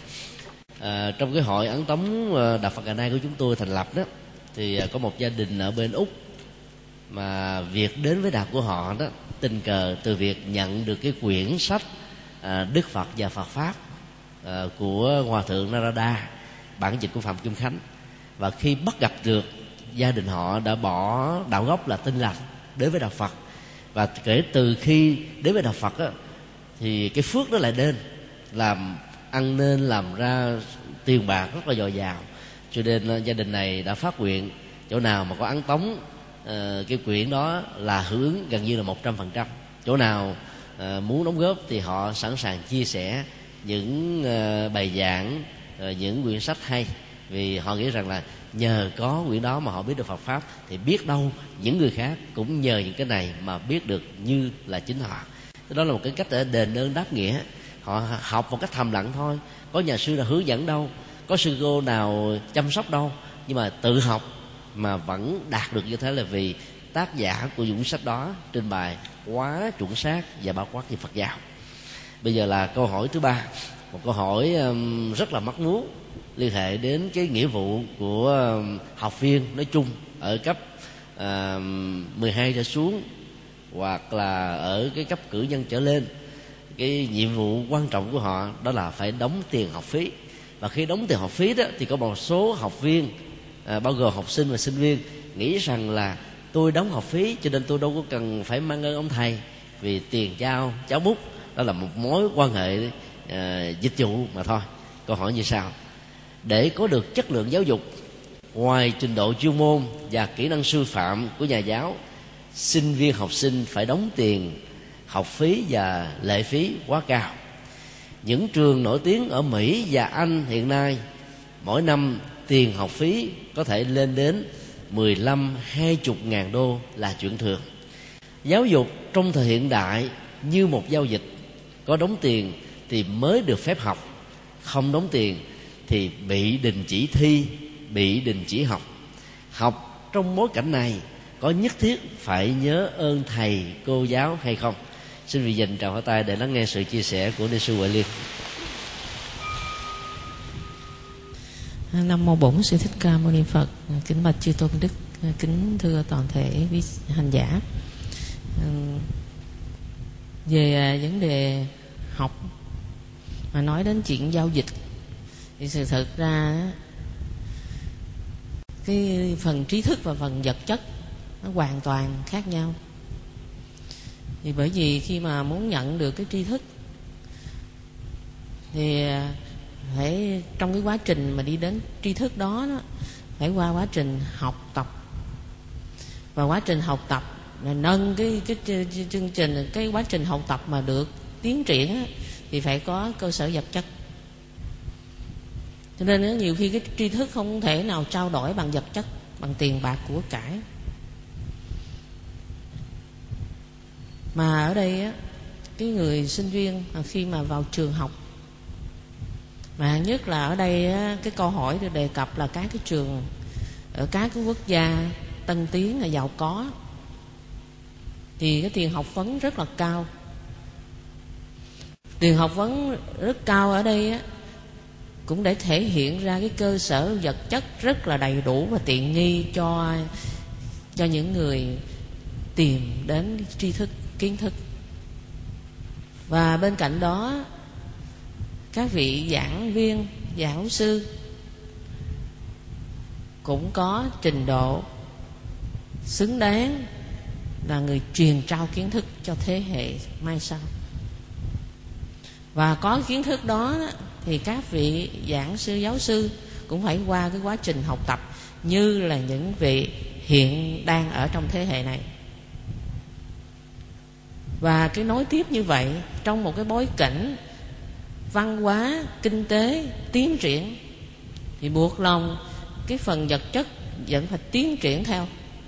À, trong cái hội Ấn Tống Đạo Phật ngày nay của chúng tôi thành lập đó, thì có một gia đình ở bên Úc mà việc đến với đạo của họ đó tình cờ từ việc nhận được cái quyển sách à, Đức Phật và Phật Pháp à, của Hòa thượng Narada, bản dịch của Phạm Kim Khánh. Và khi bắt gặp được, gia đình họ đã bỏ đạo gốc là Tin Lành đến với đạo Phật. Và kể từ khi đến với đạo Phật á, thì cái phước đó lại đến, làm ăn nên làm ra tiền bạc rất là dồi dào. Cho nên gia đình này đã phát nguyện chỗ nào mà có ấn tống uh, cái quyển đó là hưởng ứng gần như là một trăm phần trăm. Chỗ nào uh, muốn đóng góp thì họ sẵn sàng chia sẻ những uh, bài giảng, uh, những quyển sách hay. Vì họ nghĩ rằng là nhờ có quyển đó mà họ biết được Phật Pháp, thì biết đâu những người khác cũng nhờ những cái này mà biết được như là chính họ. Đó là một cái cách để đền ơn đáp nghĩa. Họ học một cách thầm lặng thôi, có nhà sư nào hướng dẫn đâu, có sư cô nào chăm sóc đâu, nhưng mà tự học mà vẫn đạt được như thế là vì tác giả của những sách đó trình bày quá chuẩn xác và bao quát về Phật giáo. Bây giờ là câu hỏi thứ ba, một câu hỏi um, rất là mắc mú, liên hệ đến cái nghĩa vụ của um, học viên nói chung ở cấp uh, mười hai trở xuống, hoặc là ở cái cấp cử nhân trở lên. Cái nhiệm vụ quan trọng của họ đó là phải đóng tiền học phí. Và khi đóng tiền học phí đó thì có một số học viên à, bao gồm học sinh và sinh viên nghĩ rằng là tôi đóng học phí cho nên tôi đâu có cần phải mang ơn ông thầy, vì tiền trao cháo bút đó là một mối quan hệ à, dịch vụ mà thôi. Câu hỏi như sau: để có được chất lượng giáo dục, ngoài trình độ chuyên môn và kỹ năng sư phạm của nhà giáo, sinh viên học sinh phải đóng tiền học phí và lệ phí quá cao. Những trường nổi tiếng ở Mỹ và Anh hiện nay mỗi năm tiền học phí có thể lên đến mười lăm hai mươi ngàn đô là chuyện thường. Giáo dục trong thời hiện đại như một giao dịch, có đóng tiền thì mới được phép học, không đóng tiền thì bị đình chỉ thi, bị đình chỉ học. Học trong bối cảnh này có nhất thiết phải nhớ ơn thầy cô giáo hay không? Xin vị dành tràng pháo tay để lắng nghe sự chia sẻ của Ni sư Huệ Liên. Nam mô Bổn Sư Thích Ca Mâu Ni Phật. Kính bạch chư tôn đức, kính thưa toàn thể quý hành giả. Về vấn đề học mà nói đến chuyện giao dịch thì sự thật ra cái phần trí thức và phần vật chất nó hoàn toàn khác nhau. Thì bởi vì khi mà muốn nhận được cái tri thức thì phải trong cái quá trình mà đi đến tri thức đó, đó phải qua quá trình học tập. Và quá trình học tập là nâng cái cái chương trình, cái quá trình học tập mà được tiến triển thì phải có cơ sở vật chất. Cho nên nhiều khi cái tri thức không thể nào trao đổi bằng vật chất, bằng tiền bạc của cải. Mà ở đây á, cái người sinh viên khi mà vào trường học, mà nhất là ở đây á, cái câu hỏi được đề cập là các cái trường ở các cái quốc gia tân tiến là giàu có, thì cái tiền học vấn rất là cao. Tiền học vấn rất cao ở đây á, cũng để thể hiện ra cái cơ sở vật chất rất là đầy đủ và tiện nghi cho cho những người tìm đến tri thức, kiến thức. Và bên cạnh đó, các vị giảng viên, giáo sư cũng có trình độ xứng đáng là người truyền trao kiến thức cho thế hệ mai sau. Và có kiến thức đó thì các vị giảng sư, giáo sư cũng phải qua cái quá trình học tập như là những vị hiện đang ở trong thế hệ này. Và cái nối tiếp như vậy trong một cái bối cảnh văn hóa, kinh tế tiến triển thì buộc lòng cái phần vật chất vẫn phải tiến triển theo.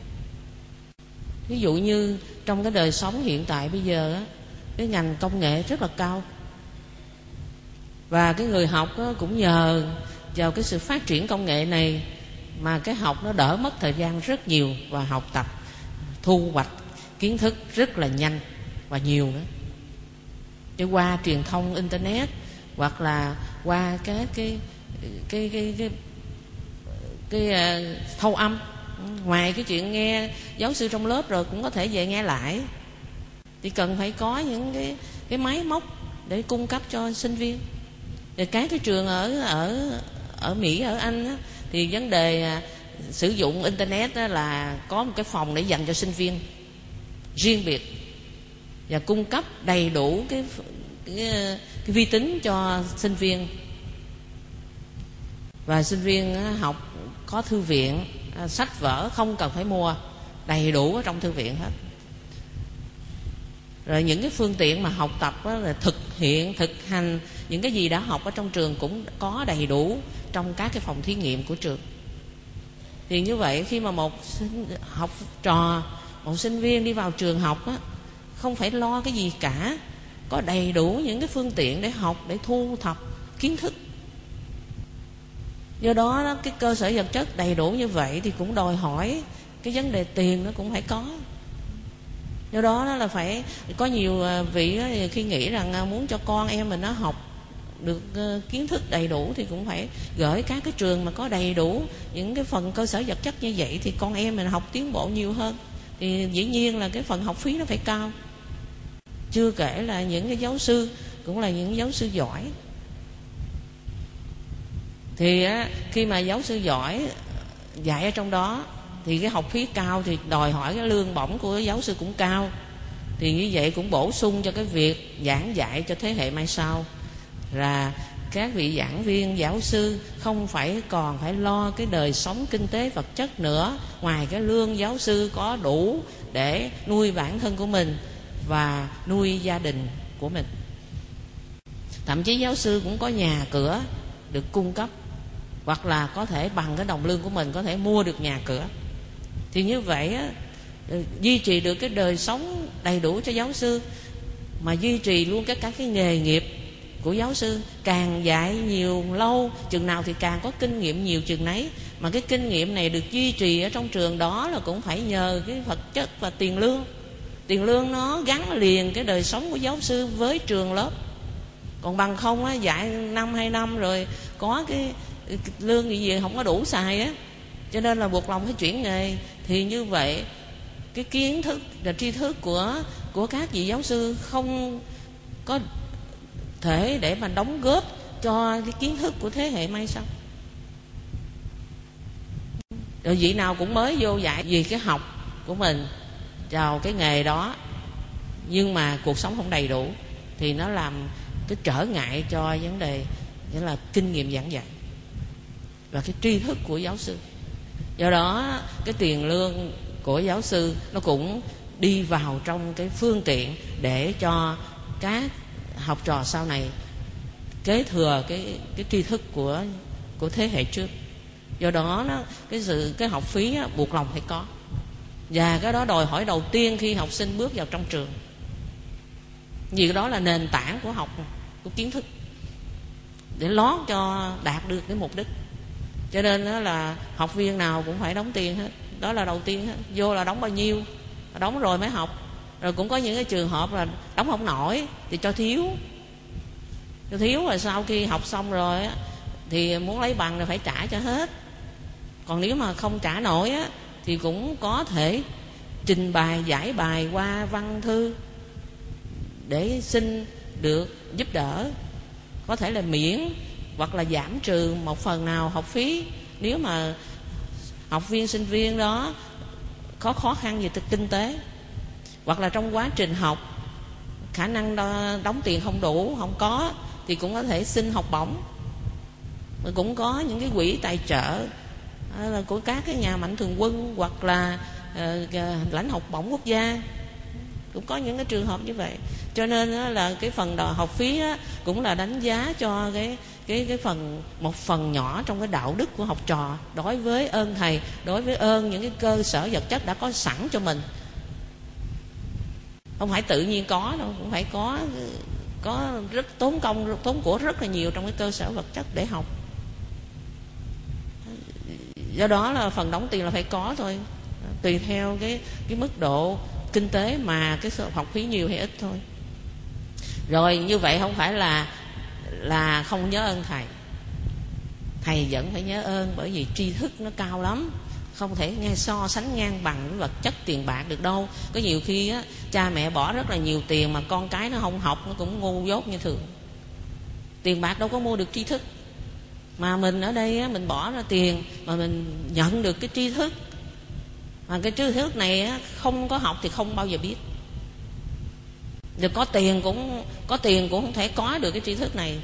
Ví dụ như trong cái đời sống hiện tại bây giờ á, cái ngành công nghệ rất là cao, và cái người học cũng nhờ vào cái sự phát triển công nghệ này mà cái học nó đỡ mất thời gian rất nhiều, và học tập thu hoạch kiến thức rất là nhanh và nhiều nữa. Chứ qua truyền thông internet hoặc là qua cái cái cái cái cái, cái, cái uh, thâu âm Ngoài cái chuyện nghe giáo sư trong lớp rồi cũng có thể về nghe lại, thì cần phải có những cái cái máy móc để cung cấp cho sinh viên. Rồi các cái trường ở ở ở Mỹ, ở Anh á, thì vấn đề à, sử dụng internet á, là có một cái phòng để dành cho sinh viên riêng biệt và cung cấp đầy đủ cái cái, cái vi tính cho sinh viên. Và sinh viên á, học có thư viện, à, sách vở không cần phải mua, đầy đủ ở trong thư viện hết. Rồi những cái phương tiện mà học tập đó là thực hiện, thực hành những cái gì đã học ở trong trường cũng có đầy đủ trong các cái phòng thí nghiệm của trường. Thì như vậy khi mà một học trò, một sinh viên đi vào trường học á, không phải lo cái gì cả, có đầy đủ những cái phương tiện để học, để thu thập kiến thức. Do đó cái cơ sở vật chất đầy đủ như vậy thì cũng đòi hỏi cái vấn đề tiền nó cũng phải có. Do đó là phải có nhiều vị khi nghĩ rằng muốn cho con em mình nó học được kiến thức đầy đủ thì cũng phải gửi các cái trường mà có đầy đủ những cái phần cơ sở vật chất như vậy, thì con em mình học tiến bộ nhiều hơn. Thì dĩ nhiên là cái phần học phí nó phải cao. Chưa kể là những cái giáo sư cũng là những giáo sư giỏi. Thì á, khi mà giáo sư giỏi dạy ở trong đó thì cái học phí cao, thì đòi hỏi cái lương bổng của giáo sư cũng cao. Thì như vậy cũng bổ sung cho cái việc giảng dạy cho thế hệ mai sau, là các vị giảng viên, giáo sư không phải còn phải lo cái đời sống kinh tế vật chất nữa. Ngoài cái lương giáo sư có đủ để nuôi bản thân của mình và nuôi gia đình của mình. Thậm chí giáo sư cũng có nhà cửa được cung cấp, hoặc là có thể bằng cái đồng lương của mình có thể mua được nhà cửa. Thì như vậy á, duy trì được cái đời sống đầy đủ cho giáo sư, mà duy trì luôn các các cái nghề nghiệp của giáo sư. Càng dạy nhiều lâu chừng nào thì càng có kinh nghiệm nhiều chừng nấy. Mà cái kinh nghiệm này được duy trì ở trong trường đó là cũng phải nhờ cái vật chất và tiền lương. Tiền lương nó gắn liền cái đời sống của giáo sư với trường lớp. Còn bằng không á, dạy năm hai năm rồi có cái, cái lương gì gì không có đủ xài á, cho nên là buộc lòng phải chuyển nghề. Thì như vậy cái kiến thức và tri thức của của các vị giáo sư không có thể để mà đóng góp cho cái kiến thức của thế hệ mai sau. Rồi vị nào cũng mới vô dạy vì cái học của mình vào cái nghề đó, nhưng mà cuộc sống không đầy đủ, thì nó làm cái trở ngại cho vấn đề nghĩa là kinh nghiệm giảng dạy và cái tri thức của giáo sư. Do đó cái tiền lương của giáo sư nó cũng đi vào trong cái phương tiện để cho các học trò sau này kế thừa cái cái tri thức của của thế hệ trước. Do đó nó cái sự cái học phí á, buộc lòng phải có, và cái đó đòi hỏi đầu tiên khi học sinh bước vào trong trường, vì cái đó là nền tảng của học, của kiến thức, để lót cho đạt được cái mục đích. Cho nên đó là học viên nào cũng phải đóng tiền hết, đó là đầu tiên hết. Vô là đóng bao nhiêu, đóng rồi mới học. Rồi cũng có những cái trường hợp là đóng không nổi thì cho thiếu, cho thiếu rồi sau khi học xong rồi á, thì muốn lấy bằng là phải trả cho hết. Còn nếu mà không trả nổi á, thì cũng có thể trình bày giải bài qua văn thư để xin được giúp đỡ, có thể là miễn hoặc là giảm trừ một phần nào học phí nếu mà học viên sinh viên đó có khó khăn về kinh tế, hoặc là trong quá trình học khả năng đóng tiền không đủ, không có, thì cũng có thể xin học bổng. Cũng có những cái quỹ tài trợ là của các cái nhà mạnh thường quân hoặc là uh, lãnh học bổng quốc gia, cũng có những cái trường hợp như vậy. Cho nên là cái phần đòi học phí cũng là đánh giá cho cái cái cái phần một phần nhỏ trong cái đạo đức của học trò đối với ơn thầy, đối với ơn những cái cơ sở vật chất đã có sẵn cho mình. Không phải tự nhiên có đâu, cũng phải có có rất tốn công, tốn của rất là nhiều trong cái cơ sở vật chất để học. Do đó là phần đóng tiền là phải có thôi, tùy theo cái cái mức độ kinh tế mà cái học phí nhiều hay ít thôi. Rồi như vậy không phải là là không nhớ ơn thầy, thầy vẫn phải nhớ ơn, bởi vì tri thức nó cao lắm, không thể nghe so sánh ngang bằng với vật chất tiền bạc được đâu. Có nhiều khi á, cha mẹ bỏ rất là nhiều tiền mà con cái nó không học, nó cũng ngu dốt như thường. Tiền bạc đâu có mua được tri thức. Mà mình ở đây á, mình bỏ ra tiền mà mình nhận được cái tri thức. Mà cái tri thức này á, không có học thì không bao giờ biết. Rồi có tiền cũng có tiền cũng không thể có được cái tri thức này.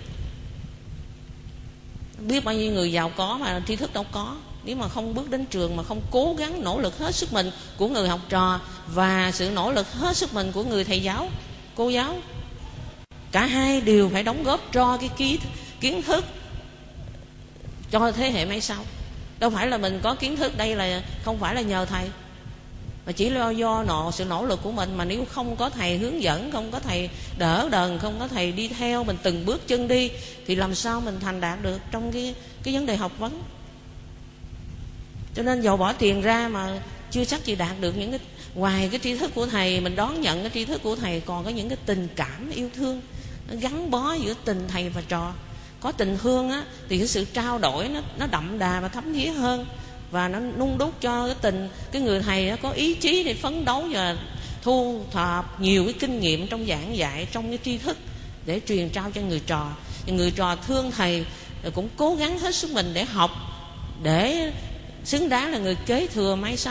Biết bao nhiêu người giàu có mà tri thức đâu có. Nếu mà không bước đến trường, mà không cố gắng nỗ lực hết sức mình của người học trò và sự nỗ lực hết sức mình của người thầy giáo, cô giáo, cả hai đều phải đóng góp cho cái kiến, kiến thức cho thế hệ mai sau. Đâu phải là mình có kiến thức đây là không phải là nhờ thầy, mà chỉ là do nọ sự nỗ lực của mình. Mà nếu không có thầy hướng dẫn, không có thầy đỡ đần, không có thầy đi theo mình từng bước chân đi, thì làm sao mình thành đạt được trong cái cái vấn đề học vấn. Cho nên dầu bỏ tiền ra mà chưa chắc gì đạt được những cái, ngoài cái tri thức của thầy, mình đón nhận cái tri thức của thầy, còn có những cái tình cảm yêu thương nó gắn bó giữa tình thầy và trò. Có tình thương á, thì cái sự trao đổi nó nó đậm đà và thấm thía hơn, và nó nung đúc cho cái tình cái người thầy đó có ý chí để phấn đấu và thu thập nhiều cái kinh nghiệm trong giảng dạy, trong cái tri thức để truyền trao cho người trò. Người trò thương thầy cũng cố gắng hết sức mình để học, để xứng đáng là người kế thừa mai sau.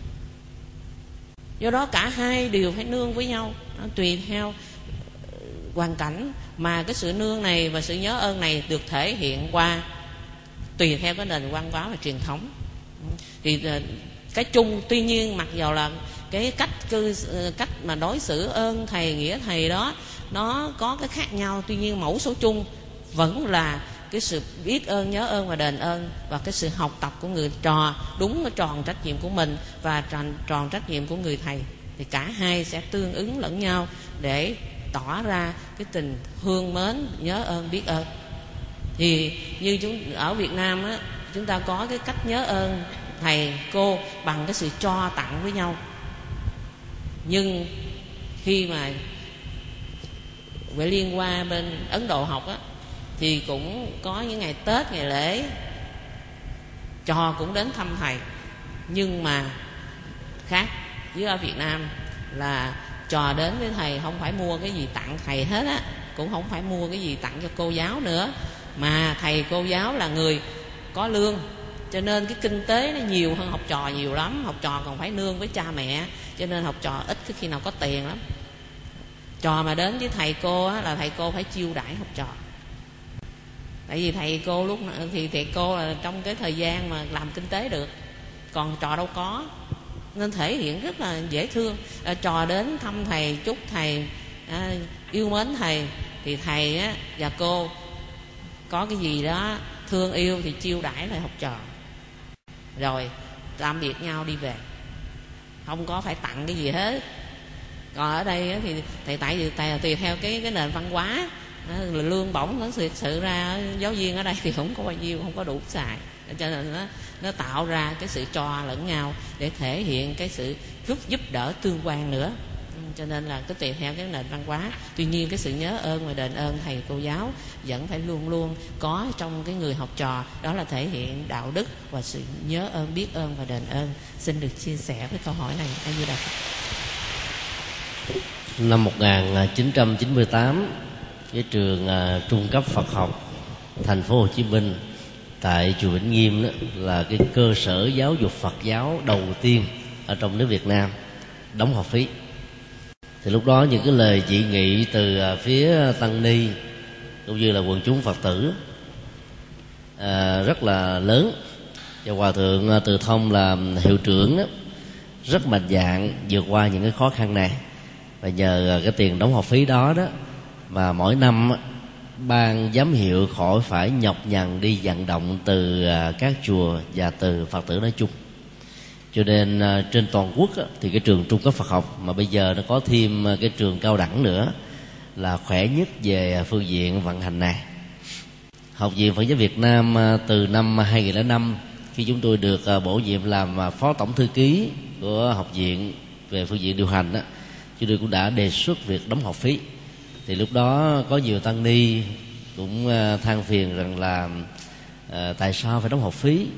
Do đó cả hai đều phải nương với nhau, nó tùy theo hoàn cảnh mà cái sự nương này và sự nhớ ơn này được thể hiện qua tùy theo cái nền văn hóa và truyền thống. Thì cái chung, tuy nhiên mặc dù là cái cách cư cách mà đối xử ơn thầy, nghĩa thầy đó nó có cái khác nhau, tuy nhiên mẫu số chung vẫn là cái sự biết ơn, nhớ ơn và đền ơn, và cái sự học tập của người trò đúng cái tròn trách nhiệm của mình và tròn, tròn trách nhiệm của người thầy. Thì cả hai sẽ tương ứng lẫn nhau để tỏ ra cái tình thương mến, nhớ ơn, biết ơn. Thì như chúng ở Việt Nam á, chúng ta có cái cách nhớ ơn thầy cô bằng cái sự cho tặng với nhau. Nhưng khi mà về liên qua bên Ấn Độ học á, thì cũng có những ngày Tết, ngày lễ, trò cũng đến thăm thầy. Nhưng mà khác với ở Việt Nam là trò đến với thầy không phải mua cái gì tặng thầy hết á, cũng không phải mua cái gì tặng cho cô giáo nữa, mà thầy cô giáo là người có lương, cho nên cái kinh tế nó nhiều hơn học trò nhiều lắm. Học trò còn phải nương với cha mẹ, cho nên học trò ít cái khi nào có tiền lắm. Trò mà đến với thầy cô á, là thầy cô phải chiêu đãi học trò. Tại vì thầy cô lúc thì thầy cô là trong cái thời gian mà làm kinh tế được, còn trò đâu có, nên thể hiện rất là dễ thương. À, trò đến thăm thầy, chúc thầy à, yêu mến thầy, thì thầy á, và cô có cái gì đó thương yêu thì chiêu đãi lại học trò, rồi tạm biệt nhau đi về, không có phải tặng cái gì hết. Còn ở đây á, thì thầy tại vì thầy tùy theo cái cái nền văn hóa, lương bổng nó thực sự ra giáo viên ở đây thì không có bao nhiêu, không có đủ xài, cho nên nó nó tạo ra cái sự cho lẫn nhau để thể hiện cái sự giúp giúp đỡ tương quan nữa. Cho nên là cái tùy theo cái nền văn hóa. Tuy nhiên cái sự nhớ ơn và đền ơn thầy cô giáo vẫn phải luôn luôn có trong cái người học trò, đó là thể hiện đạo đức và sự nhớ ơn, biết ơn và đền ơn. Xin được chia sẻ với câu hỏi này. A Di Đà Phật. Năm một nghìn chín trăm chín mươi tám, cái trường uh, trung cấp Phật học thành phố Hồ Chí Minh tại chùa Vĩnh Nghiêm đó là cái cơ sở giáo dục Phật giáo đầu tiên ở trong nước Việt Nam đóng học phí. Thì lúc đó những cái lời dị nghị từ phía tăng ni cũng như là quần chúng Phật tử à, rất là lớn, và Hòa thượng Từ Thông là hiệu trưởng đó, rất mạnh dạn vượt qua những cái khó khăn này, và nhờ cái tiền đóng học phí đó đó mà mỗi năm ban giám hiệu khỏi phải nhọc nhằn đi vận động từ các chùa và từ Phật tử nói chung. Cho nên trên toàn quốc thì cái trường trung cấp Phật học mà bây giờ nó có thêm cái trường cao đẳng nữa là khỏe nhất về phương diện vận hành này. Học viện Phật giáo Việt Nam từ năm hai nghìn lẻ năm, khi chúng tôi được bổ nhiệm làm phó tổng thư ký của học viện về phương diện điều hành đó, chúng tôi cũng đã đề xuất việc đóng học phí. Thì lúc đó có nhiều tăng ni cũng than phiền rằng là à, tại sao phải đóng học phí,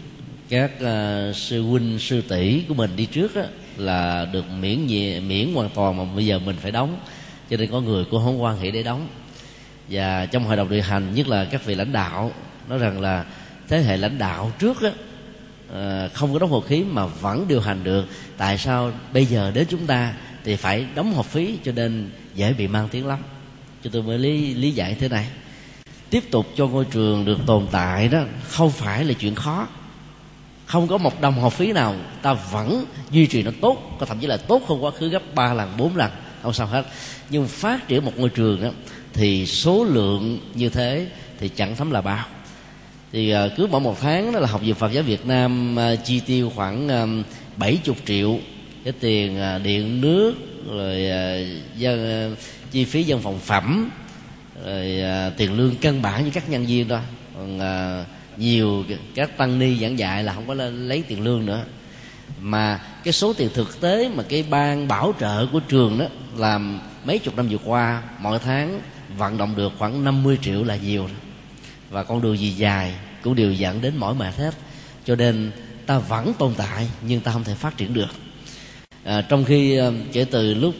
các uh, sư huynh sư tỷ của mình đi trước á, là được miễn nhẹ, miễn hoàn toàn, mà bây giờ mình phải đóng, cho nên có người cũng không quan hệ để đóng. Và trong hội đồng điều hành, nhất là các vị lãnh đạo nói rằng là thế hệ lãnh đạo trước á, uh, không có đóng học phí mà vẫn điều hành được, tại sao bây giờ đến chúng ta thì phải đóng học phí, cho nên dễ bị mang tiếng lắm. Cho tôi mới lý, lý giải thế này: tiếp tục cho ngôi trường được tồn tại đó không phải là chuyện khó. Không có một đồng học phí nào ta vẫn duy trì nó tốt, có thậm chí là tốt hơn quá khứ gấp ba lần, bốn lần, không sao hết. Nhưng phát triển một ngôi trường đó, thì số lượng như thế thì chẳng thấm là bao. Thì uh, cứ mỗi một tháng đó là Học viện Phật giáo Việt Nam uh, chi tiêu khoảng uh, bảy mươi triệu cái tiền uh, điện nước, rồi uh, dân, uh, chi phí dân phòng phẩm, rồi uh, tiền lương căn bản cho các nhân viên đó. Còn uh, nhiều các tăng ni giảng dạy là không có lấy tiền lương nữa, mà cái số tiền thực tế mà cái ban bảo trợ của trường đó làm mấy chục năm vừa qua, mỗi tháng vận động được khoảng năm mươi triệu là nhiều. Và con đường gì dài cũng đều dẫn đến mỏi mệt hết, cho nên ta vẫn tồn tại nhưng ta không thể phát triển được. À, trong khi kể từ lúc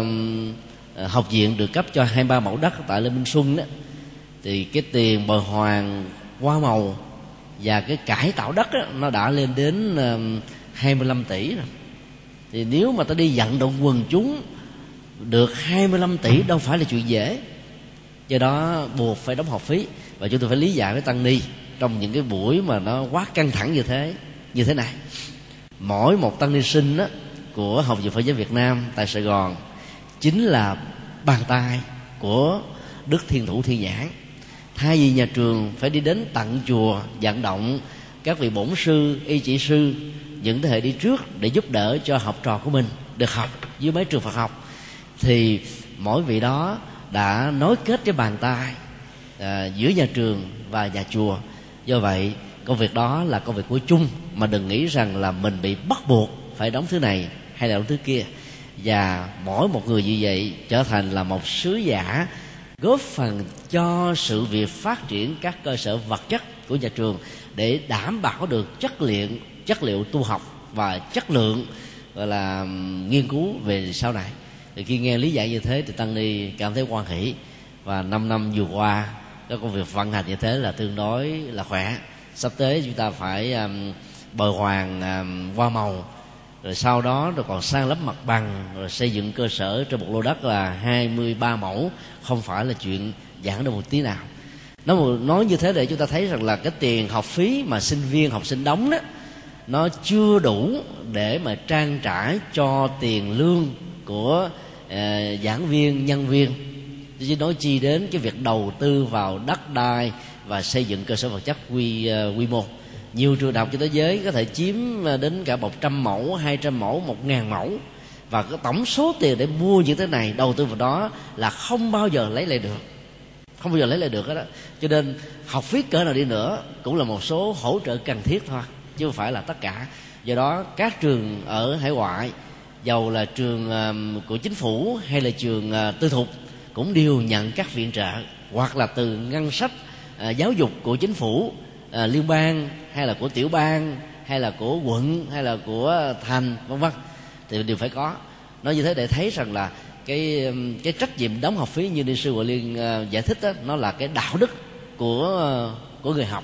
uh, học viện được cấp cho hai mươi ba mẫu đất tại Lê Minh Xuân đó, thì cái tiền bồi hoàn hoa màu và cái cải tạo đất đó, nó đã lên đến uh, hai mươi lăm tỷ rồi. Thì nếu mà ta đi vận động quần chúng được hai mươi lăm tỷ đâu phải là chuyện dễ, do đó buộc phải đóng học phí. Và chúng tôi phải lý giải với tăng ni trong những cái buổi mà nó quá căng thẳng như thế như thế này: mỗi một tăng ni sinh đó, của Học viện Phật giáo Việt Nam tại Sài Gòn chính là bàn tay của Đức Thiên Thủ Thiên Nhãn. Thay vì nhà trường phải đi đến tận chùa vận động các vị bổn sư, y chỉ sư, những thế hệ đi trước để giúp đỡ cho học trò của mình được học dưới mấy trường Phật học, thì mỗi vị đó đã nối kết cái bàn tay à, giữa nhà trường và nhà chùa. Do vậy công việc đó là công việc của chung, mà đừng nghĩ rằng là mình bị bắt buộc phải đóng thứ này hay là đóng thứ kia. Và mỗi một người như vậy trở thành là một sứ giả góp phần cho sự việc phát triển các cơ sở vật chất của nhà trường, để đảm bảo được chất liệu chất liệu tu học và chất lượng gọi là nghiên cứu về sau này. Thì khi nghe lý giải như thế thì tăng ni cảm thấy hoan hỷ, và năm năm vừa qua các công việc vận hành như thế là tương đối là khỏe. Sắp tới chúng ta phải um, bồi hoàn um, hoa màu, rồi sau đó rồi còn san lấp mặt bằng, rồi xây dựng cơ sở trên một lô đất là hai mươi ba mẫu, không phải là chuyện giản được một tí nào. Nói, nói như thế để chúng ta thấy rằng là cái tiền học phí mà sinh viên học sinh đóng đó, nó chưa đủ để mà trang trải cho tiền lương của uh, giảng viên, nhân viên, chứ nói chi đến cái việc đầu tư vào đất đai và xây dựng cơ sở vật chất quy uh, quy mô. Nhiều trường đại học trên thế giới có thể chiếm đến cả một trăm mẫu, hai trăm mẫu, một ngàn mẫu, và cái tổng số tiền để mua những cái này, đầu tư vào đó là không bao giờ lấy lại được, không bao giờ lấy lại được hết đó. Cho nên học phí cỡ nào đi nữa cũng là một số hỗ trợ cần thiết thôi, chứ không phải là tất cả. Do đó các trường ở hải ngoại, dầu là trường uh, của chính phủ hay là trường uh, tư thục, cũng đều nhận các viện trợ, hoặc là từ ngân sách uh, giáo dục của chính phủ uh, liên bang, hay là của tiểu bang, hay là của quận, hay là của thành, vân vân, thì đều phải có. Nói như thế để thấy rằng là cái cái trách nhiệm đóng học phí như ni sư Huệ Liên uh, giải thích đó, nó là cái đạo đức của uh, của người học,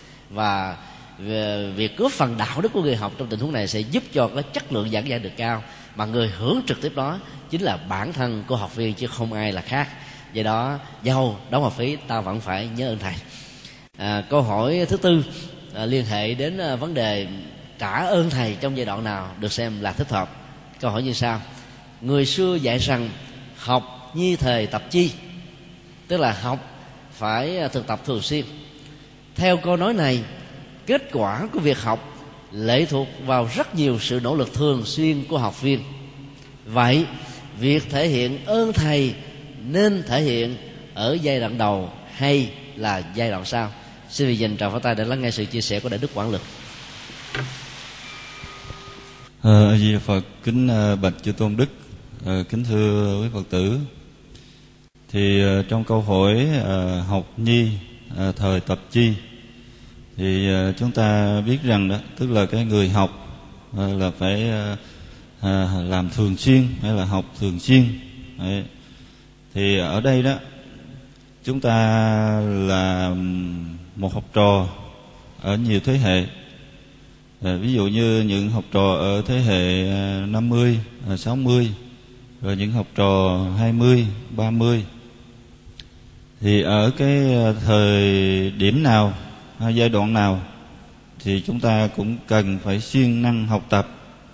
và việc góp phần đạo đức của người học trong tình huống này sẽ giúp cho cái chất lượng giảng dạy được cao, mà người hưởng trực tiếp đó chính là bản thân của học viên chứ không ai là khác. Do đó dầu đóng học phí ta vẫn phải nhớ ơn thầy. À, câu hỏi thứ tư à, liên hệ đến à, vấn đề trả ơn thầy trong giai đoạn nào được xem là thích hợp. Câu hỏi như sau: người xưa dạy rằng học nhi thời tập chi, tức là học phải thực tập thường xuyên. Theo câu nói này, kết quả của việc học lệ thuộc vào rất nhiều sự nỗ lực thường xuyên của học viên. Vậy việc thể hiện ơn thầy nên thể hiện ở giai đoạn đầu hay là giai đoạn sau? Xin vị dành tràng pháo tay để lắng nghe sự chia sẻ của Đại Đức Quảng Lực. A Di Đà Phật. Kính bạch chư tôn đức, kính thưa quý Phật tử. Thì trong câu hỏi học nhi thời tập chi, thì uh, chúng ta biết rằng đó, tức là cái người học uh, là phải uh, uh, làm thường xuyên hay là học thường xuyên. Đấy. Thì ở đây đó chúng ta là một học trò ở nhiều thế hệ. À, ví dụ như những học trò ở thế hệ năm mươi, sáu mươi, rồi những học trò hai mươi, ba mươi. Thì ở cái thời điểm nào, hay giai đoạn nào thì chúng ta cũng cần phải siêng năng học tập.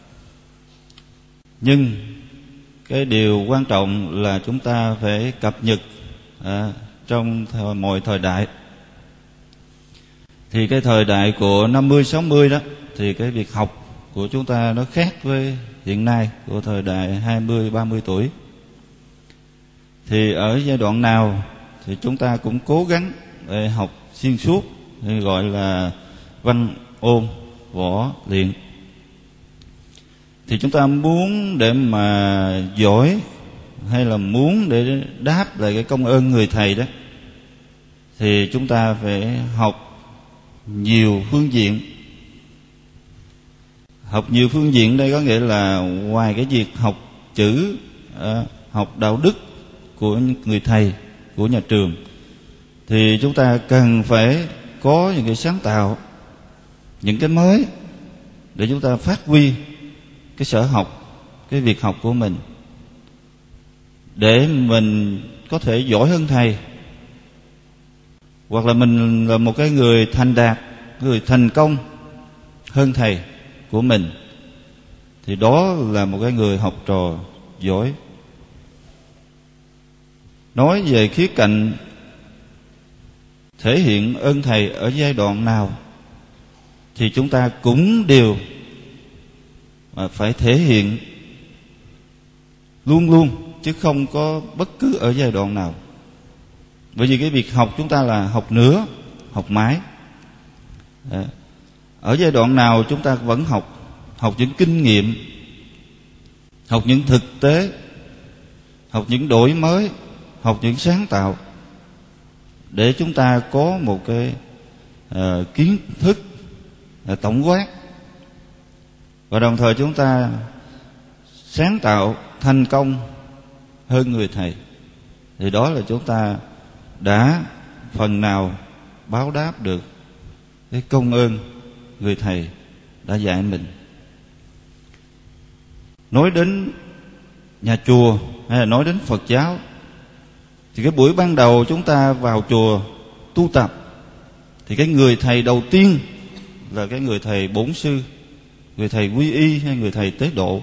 Nhưng cái điều quan trọng là chúng ta phải cập nhật à, trong thời, mọi thời đại. Thì cái thời đại của năm mươi, sáu mươi đó thì cái việc học của chúng ta nó khác với hiện nay của thời đại hai mươi, ba mươi tuổi. Thì ở giai đoạn nào thì chúng ta cũng cố gắng để học xuyên suốt, thì gọi là văn ôn võ luyện. Thì chúng ta muốn để mà giỏi hay là muốn để đáp lại cái công ơn người thầy đó, thì chúng ta phải học nhiều phương diện. Học nhiều phương diện đây có nghĩa là ngoài cái việc học chữ, học đạo đức của người thầy, của nhà trường, thì chúng ta cần phải có những cái sáng tạo, những cái mới để chúng ta phát huy cái sở học, cái việc học của mình, để mình có thể giỏi hơn thầy, hoặc là mình là một cái người thành đạt, người thành công hơn thầy của mình, thì đó là một cái người học trò giỏi. Nói về khía cạnh thể hiện ơn thầy ở giai đoạn nào thì chúng ta cũng đều phải thể hiện luôn luôn, chứ không có bất cứ ở giai đoạn nào. Bởi vì cái việc học chúng ta là học nữa, học mãi. Ở giai đoạn nào chúng ta vẫn học, học những kinh nghiệm, học những thực tế, học những đổi mới, học những sáng tạo, để chúng ta có một cái uh, kiến thức uh, tổng quát, và đồng thời chúng ta sáng tạo thành công hơn người thầy. Thì đó là chúng ta đã phần nào báo đáp được cái công ơn người thầy đã dạy mình. Nói đến nhà chùa hay là nói đến Phật giáo, thì cái buổi ban đầu chúng ta vào chùa tu tập, thì cái người thầy đầu tiên là cái người thầy bổn sư, người thầy quy y hay người thầy tế độ.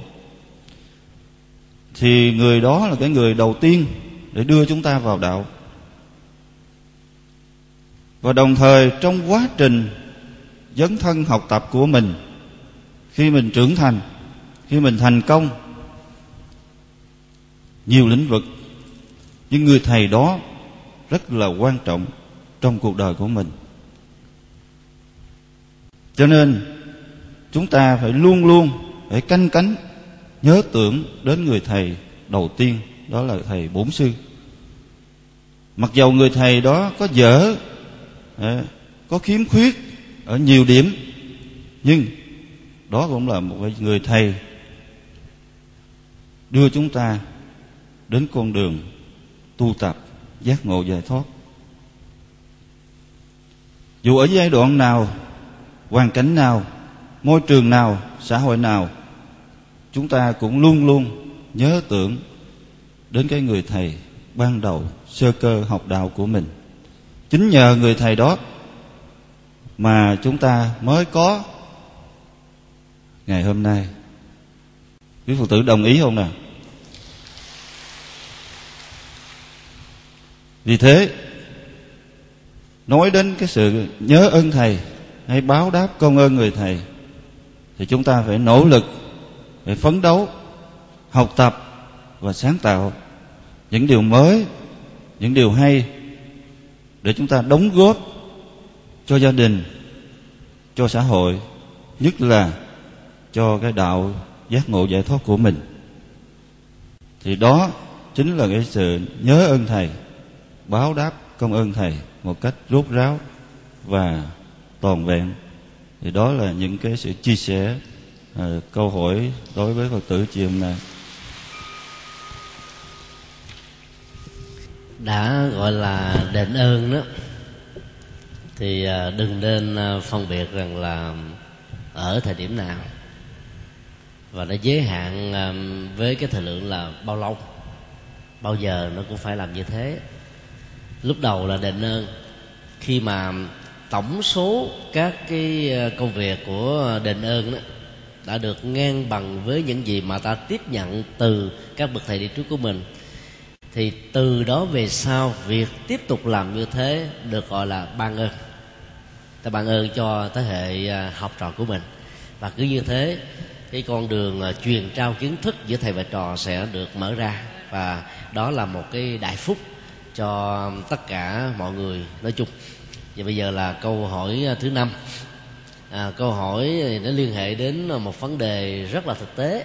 Thì người đó là cái người đầu tiên để đưa chúng ta vào đạo. Và đồng thời trong quá trình dấn thân học tập của mình, khi mình trưởng thành, khi mình thành công nhiều lĩnh vực, nhưng người thầy đó rất là quan trọng trong cuộc đời của mình. Cho nên chúng ta phải luôn luôn phải canh cánh nhớ tưởng đến người thầy đầu tiên, đó là thầy bổn sư. Mặc dầu người thầy đó có dở, có khiếm khuyết ở nhiều điểm, nhưng đó cũng là một người thầy đưa chúng ta đến con đường tu tập giác ngộ giải thoát. Dù ở giai đoạn nào, hoàn cảnh nào, môi trường nào, xã hội nào, chúng ta cũng luôn luôn nhớ tưởng đến cái người thầy ban đầu sơ cơ học đạo của mình. Chính nhờ người thầy đó mà chúng ta mới có ngày hôm nay. Quý Phật tử đồng ý không nào? Vì thế, nói đến cái sự nhớ ơn thầy hay báo đáp công ơn người thầy, thì chúng ta phải nỗ lực, phải phấn đấu, học tập và sáng tạo những điều mới, những điều hay, để chúng ta đóng góp cho gia đình, cho xã hội, nhất là cho cái đạo giác ngộ giải thoát của mình. Thì đó chính là cái sự nhớ ơn thầy, báo đáp công ơn thầy một cách rốt ráo và toàn vẹn. Thì đó là những cái sự chia sẻ uh, câu hỏi đối với Phật tử chiều hôm nay. Đã gọi là đền ơn đó thì đừng nên phân biệt rằng là ở thời điểm nào, và nó giới hạn với cái thời lượng là bao lâu, bao giờ nó cũng phải làm như thế. Lúc đầu là đền ơn khi mà tổng số các cái công việc của đền ơn đó đã được ngang bằng với những gì mà ta tiếp nhận từ các bậc thầy đi trước của mình, thì từ đó về sau việc tiếp tục làm như thế được gọi là ban ơn. Ta ban ơn cho thế hệ học trò của mình, và cứ như thế cái con đường truyền trao kiến thức giữa thầy và trò sẽ được mở ra, và đó là một cái đại phúc cho tất cả mọi người nói chung. Và bây giờ là câu hỏi thứ năm. À, câu hỏi này nó liên hệ đến một vấn đề rất là thực tế.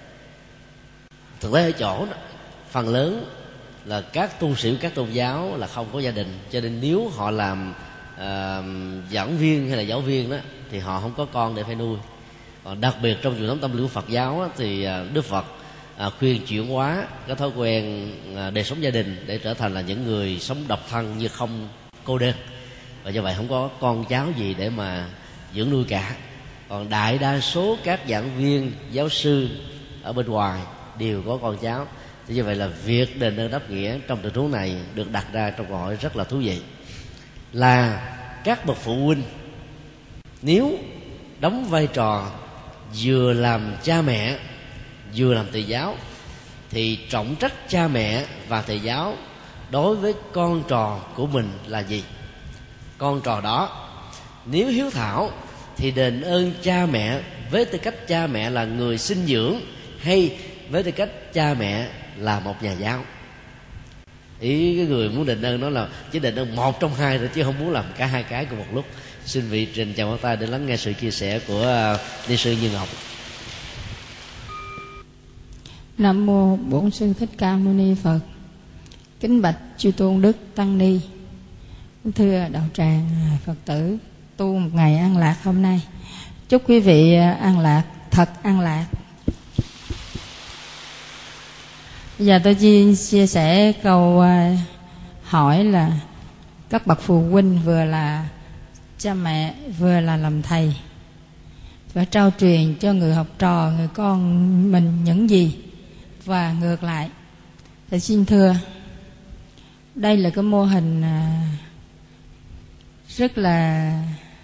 Thực tế ở chỗ đó, phần lớn là các tu sĩ, các tôn giáo là không có gia đình, cho nên nếu họ làm à, giảng viên hay là giáo viên đó thì họ không có con để phải nuôi. Còn đặc biệt trong truyền thống tâm linh của Phật giáo đó, thì Đức Phật à, khuyên chuyển hóa cái thói quen à, đời sống gia đình để trở thành là những người sống độc thân như không cô đơn, và do vậy không có con cháu gì để mà dưỡng nuôi cả. Còn đại đa số các giảng viên, giáo sư ở bên ngoài đều có con cháu. Thì như vậy là việc đền ơn đáp nghĩa trong tình huống này được đặt ra trong câu hỏi rất là thú vị, là các bậc phụ huynh nếu đóng vai trò vừa làm cha mẹ vừa làm thầy giáo, thì trọng trách cha mẹ và thầy giáo đối với con trò của mình là gì? Con trò đó nếu hiếu thảo thì đền ơn cha mẹ với tư cách cha mẹ là người sinh dưỡng, hay với tư cách cha mẹ là một nhà giáo? Ý cái người muốn đền ơn nó là chỉ đền ơn một trong hai rồi, chứ không muốn làm cả hai cái cùng một lúc. Xin vị trình chào tay để lắng nghe sự chia sẻ của ni sư Như Ngọc. Nam mô Bổn Sư Thích Ca Mâu Ni Phật. Kính bạch chư tôn đức tăng ni, thưa đạo tràng Phật tử tu một ngày an lạc hôm nay. Chúc quý vị an lạc, thật an lạc. Bây giờ tôi chia, chia sẻ câu hỏi là các bậc phụ huynh vừa là cha mẹ vừa là làm thầy, và trao truyền cho người học trò, người con mình những gì, và ngược lại. Thì xin thưa, đây là cái mô hình rất là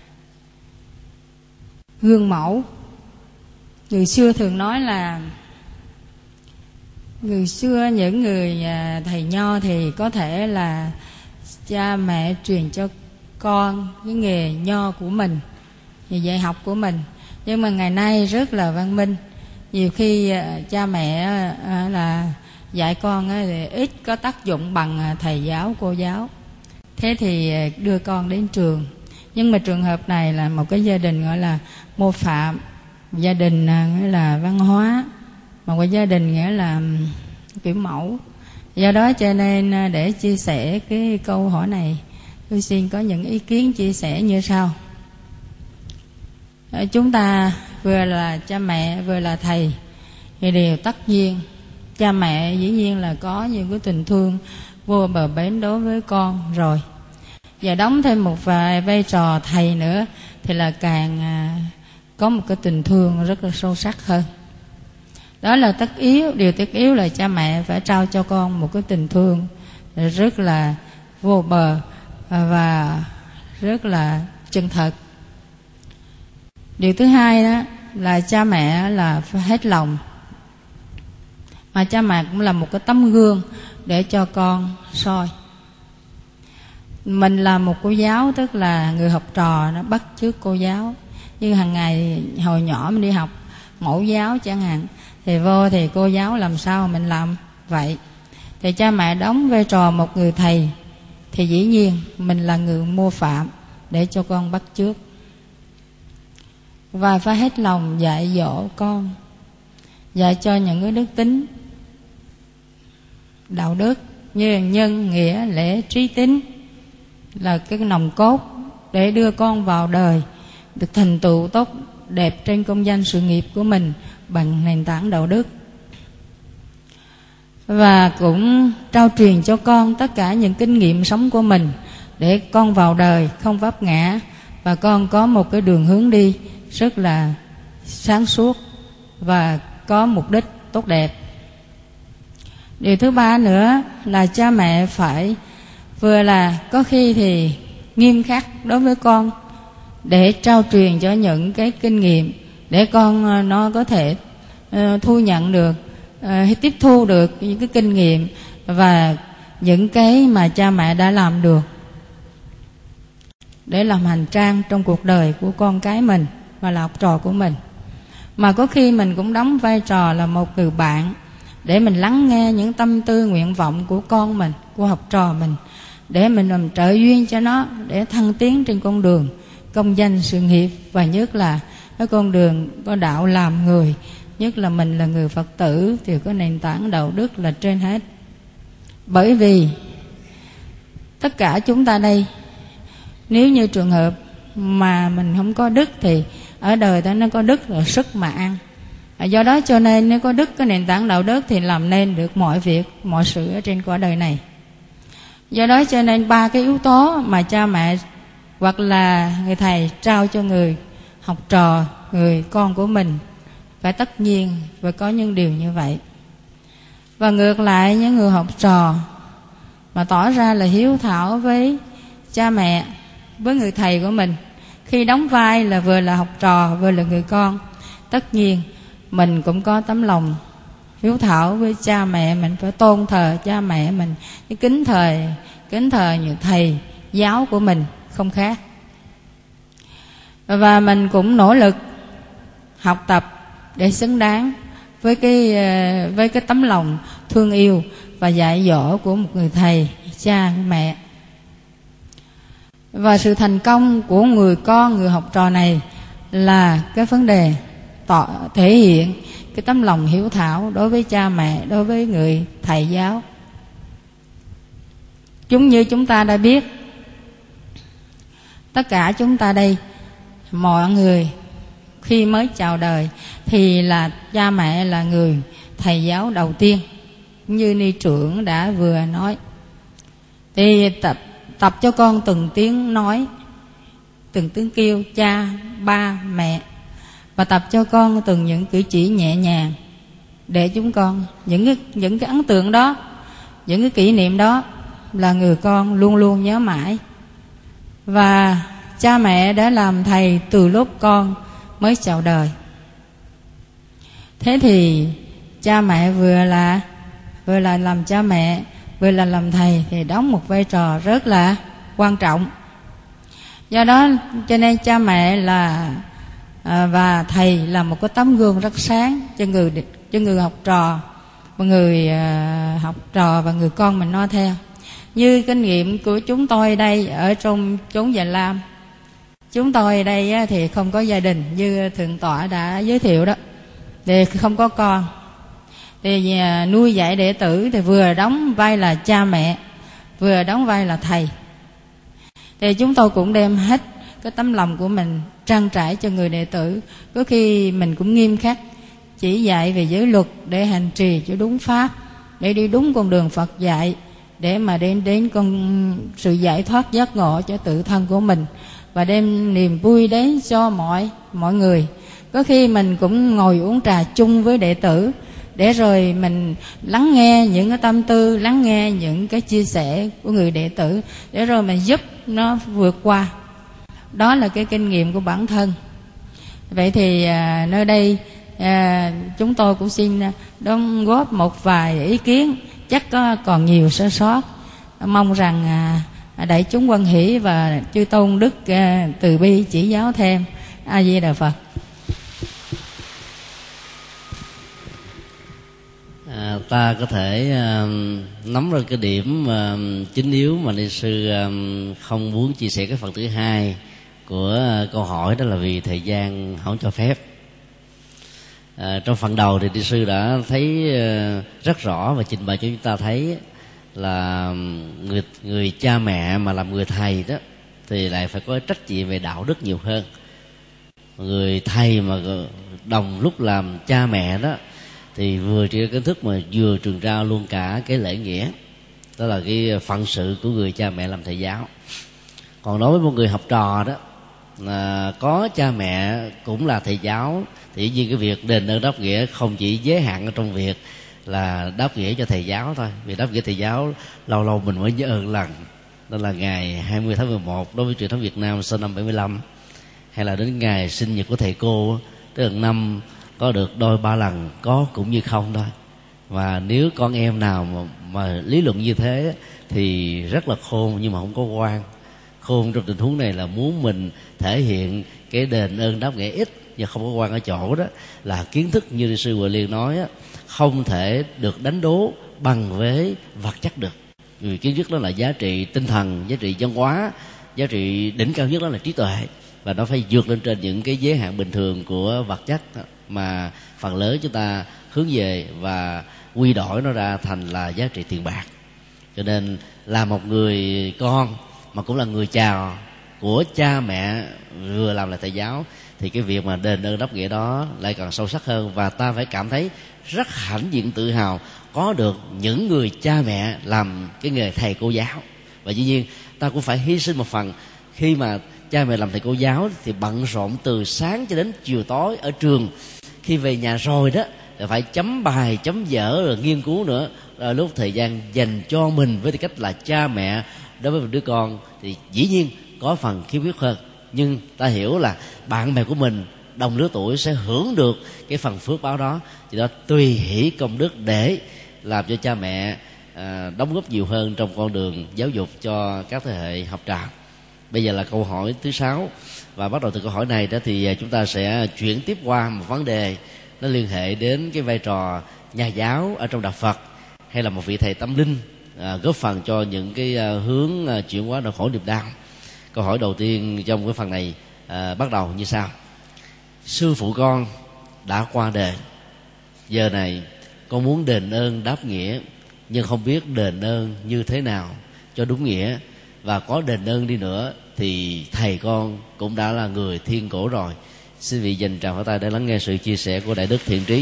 gương mẫu. Người xưa thường nói là người xưa những người thầy nho thì có thể là cha mẹ truyền cho con cái nghề nho của mình, nghề dạy học của mình. Nhưng mà ngày nay rất là văn minh, nhiều khi cha mẹ là dạy con thì ít có tác dụng bằng thầy giáo, cô giáo. Thế thì đưa con đến trường. Nhưng mà trường hợp này là một cái gia đình gọi là mô phạm, gia đình nghĩa là văn hóa, một cái gia đình nghĩa là kiểu mẫu. Do đó cho nên để chia sẻ cái câu hỏi này, tôi xin có những ý kiến chia sẻ như sau. Chúng ta vừa là cha mẹ vừa là thầy thì điều tất nhiên cha mẹ dĩ nhiên là có những cái tình thương vô bờ bến đối với con rồi, và đóng thêm một vài vai trò thầy nữa thì là càng có một cái tình thương rất là sâu sắc hơn. Đó là tất yếu. Điều tất yếu là cha mẹ phải trao cho con một cái tình thương rất là vô bờ và rất là chân thật. Điều thứ hai đó là cha mẹ là phải hết lòng, mà cha mẹ cũng là một cái tấm gương để cho con soi. Mình là một cô giáo, tức là người học trò nó bắt chước cô giáo. Như hàng ngày hồi nhỏ mình đi học mẫu giáo chẳng hạn, thì vô thì cô giáo làm sao mình làm vậy. Thì cha mẹ đóng vai trò một người thầy, thì dĩ nhiên mình là người mô phạm để cho con bắt chước. Và phải hết lòng dạy dỗ con, dạy cho những cái đức tính đạo đức như nhân nghĩa lễ trí tín, là cái nòng cốt để đưa con vào đời được thành tựu tốt đẹp trên công danh sự nghiệp của mình bằng nền tảng đạo đức. Và cũng trao truyền cho con tất cả những kinh nghiệm sống của mình để con vào đời không vấp ngã, và con có một cái đường hướng đi rất là sáng suốt và có mục đích tốt đẹp. Điều thứ ba nữa là cha mẹ phải vừa là có khi thì nghiêm khắc đối với con để trao truyền cho những cái kinh nghiệm để con nó có thể uh, thu nhận được, uh, tiếp thu được những cái kinh nghiệm và những cái mà cha mẹ đã làm được để làm hành trang trong cuộc đời của con cái mình và là học trò của mình. Mà có khi mình cũng đóng vai trò là một người bạn để mình lắng nghe những tâm tư nguyện vọng của con mình, của học trò mình, để mình làm trợ duyên cho nó để thăng tiến trên con đường công danh sự nghiệp, và nhất là cái con đường có đạo làm người, nhất là mình là người Phật tử thì có nền tảng đạo đức là trên hết. Bởi vì tất cả chúng ta đây, nếu như trường hợp mà mình không có đức thì ở đời ta nó có đức là sức mà ăn. Do đó cho nên nếu có đức, có nền tảng đạo đức thì làm nên được mọi việc, mọi sự ở trên cõi đời này. Do đó cho nên ba cái yếu tố mà cha mẹ hoặc là người thầy trao cho người học trò, người con của mình phải tất nhiên phải có những điều như vậy. Và ngược lại, những người học trò mà tỏ ra là hiếu thảo với cha mẹ, với người thầy của mình, khi đóng vai là vừa là học trò vừa là người con, tất nhiên mình cũng có tấm lòng hiếu thảo với cha mẹ mình, phải tôn thờ cha mẹ mình, cái kính thờ kính thờ như thầy giáo của mình không khác. Và mình cũng nỗ lực học tập để xứng đáng với cái với cái tấm lòng thương yêu và dạy dỗ của một người thầy, cha, mẹ. Và sự thành công của người con, người học trò này là cái vấn đề tỏ, thể hiện cái tấm lòng hiếu thảo đối với cha mẹ, đối với người thầy giáo. Chúng như chúng ta đã biết, tất cả chúng ta đây, mọi người khi mới chào đời thì là cha mẹ là người thầy giáo đầu tiên, như ni trưởng đã vừa nói. Thì tập tập cho con từng tiếng nói, từng tiếng kêu cha, ba, mẹ, và tập cho con từng những cử chỉ nhẹ nhàng để chúng con những cái những cái ấn tượng đó, những cái kỷ niệm đó là người con luôn luôn nhớ mãi. Và cha mẹ đã làm thầy từ lúc con mới chào đời. Thế thì cha mẹ vừa là vừa là làm cha mẹ, vừa là làm thầy thì đóng một vai trò rất là quan trọng. Do đó cho nên cha mẹ là à, và thầy là một cái tấm gương rất sáng cho người cho người học trò và người à, học trò và người con mình noi theo. Như kinh nghiệm của chúng tôi đây ở trong chốn Già Lam, chúng tôi đây thì không có gia đình như thượng tọa đã giới thiệu đó, thì không có con, thì nuôi dạy đệ tử thì vừa đóng vai là cha mẹ, vừa đóng vai là thầy. Thì chúng tôi cũng đem hết cái tấm lòng của mình trang trải cho người đệ tử. Có khi mình cũng nghiêm khắc chỉ dạy về giới luật để hành trì cho đúng pháp, để đi đúng con đường Phật dạy, để mà đem đến con sự giải thoát giác ngộ cho tự thân của mình và đem niềm vui đến cho mọi mọi người. Có khi mình cũng ngồi uống trà chung với đệ tử để rồi mình lắng nghe những cái tâm tư, lắng nghe những cái chia sẻ của người đệ tử để rồi mình giúp nó vượt qua. Đó là cái kinh nghiệm của bản thân. Vậy thì à, nơi đây à, chúng tôi cũng xin đóng góp một vài ý kiến, chắc có còn nhiều sơ sót. Mong rằng à, đại chúng hoan hỷ và chư tôn đức à, từ bi chỉ giáo thêm. A Di Đà Phật. À, ta có thể uh, nắm ra cái điểm uh, chính yếu mà ni sư uh, không muốn chia sẻ cái phần thứ hai của uh, câu hỏi, đó là vì thời gian không cho phép. Uh, trong phần đầu thì ni sư đã thấy uh, rất rõ và trình bày cho chúng ta thấy là người người cha mẹ mà làm người thầy đó thì lại phải có trách nhiệm về đạo đức nhiều hơn. Người thầy mà đồng lúc làm cha mẹ đó thì vừa truyền kiến thức mà vừa truyền trao luôn cả cái lễ nghĩa, đó là cái phận sự của người cha mẹ làm thầy giáo. Còn đối với một người học trò đó, là có cha mẹ cũng là thầy giáo, thì dĩ nhiên cái việc đền ơn đáp nghĩa không chỉ giới hạn ở trong việc là đáp nghĩa cho thầy giáo thôi. Vì đáp nghĩa thầy giáo lâu lâu mình mới nhớ ơn lần, đó là ngày hai mươi tháng mười một đối với truyền thống Việt Nam sau năm bảy mươi lăm, hay là đến ngày sinh nhật của thầy cô, tức là năm có được đôi ba lần, có cũng như không thôi. Và nếu con em nào mà, mà lý luận như thế thì rất là khôn nhưng mà không có quan. Khôn trong tình huống này là muốn mình thể hiện cái đền ơn đáp nghĩa ít nhưng không có quan ở chỗ đó là kiến thức như sư Huệ Liên nói á, không thể được đánh đố bằng với vật chất được. Vì kiến thức đó là giá trị tinh thần, giá trị văn hóa, giá trị đỉnh cao nhất đó là trí tuệ, và nó phải vượt lên trên những cái giới hạn bình thường của vật chất mà phần lớn chúng ta hướng về và quy đổi nó ra thành là giá trị tiền bạc. Cho nên là một người con mà cũng là người chào của cha mẹ vừa làm là thầy giáo, thì cái việc mà đền ơn đáp nghĩa đó lại còn sâu sắc hơn, và ta phải cảm thấy rất hãnh diện tự hào có được những người cha mẹ làm cái nghề thầy cô giáo. Và dĩ nhiên ta cũng phải hy sinh một phần. Khi mà cha mẹ làm thầy cô giáo thì bận rộn từ sáng cho đến chiều tối ở trường, khi về nhà rồi đó là phải chấm bài, chấm vở rồi nghiên cứu nữa. Rồi lúc thời gian dành cho mình với tư cách là cha mẹ đối với một đứa con thì dĩ nhiên có phần khiếm khuyết hơn. Nhưng ta hiểu là bạn bè của mình đồng lứa tuổi sẽ hưởng được cái phần phước báo đó, thì đó tùy hỷ công đức để làm cho cha mẹ à, đóng góp nhiều hơn trong con đường giáo dục cho các thế hệ học trò. Bây giờ là câu hỏi thứ sáu, và bắt đầu từ câu hỏi này đó thì chúng ta sẽ chuyển tiếp qua một vấn đề nó liên hệ đến cái vai trò nhà giáo ở trong đạo Phật, hay là một vị thầy tâm linh à, góp phần cho những cái à, hướng à, chuyển hóa nỗi khổ niềm đau. Câu hỏi đầu tiên trong cái phần này à, bắt đầu như sau: sư phụ con đã qua đời, giờ này con muốn đền ơn đáp nghĩa, nhưng không biết đền ơn như thế nào cho đúng nghĩa, và có đền ơn đi nữa thì thầy con cũng đã là người thiên cổ rồi. Xin vị dành tràng pháo tay để lắng nghe sự chia sẻ của Đại Đức Thiện Trí.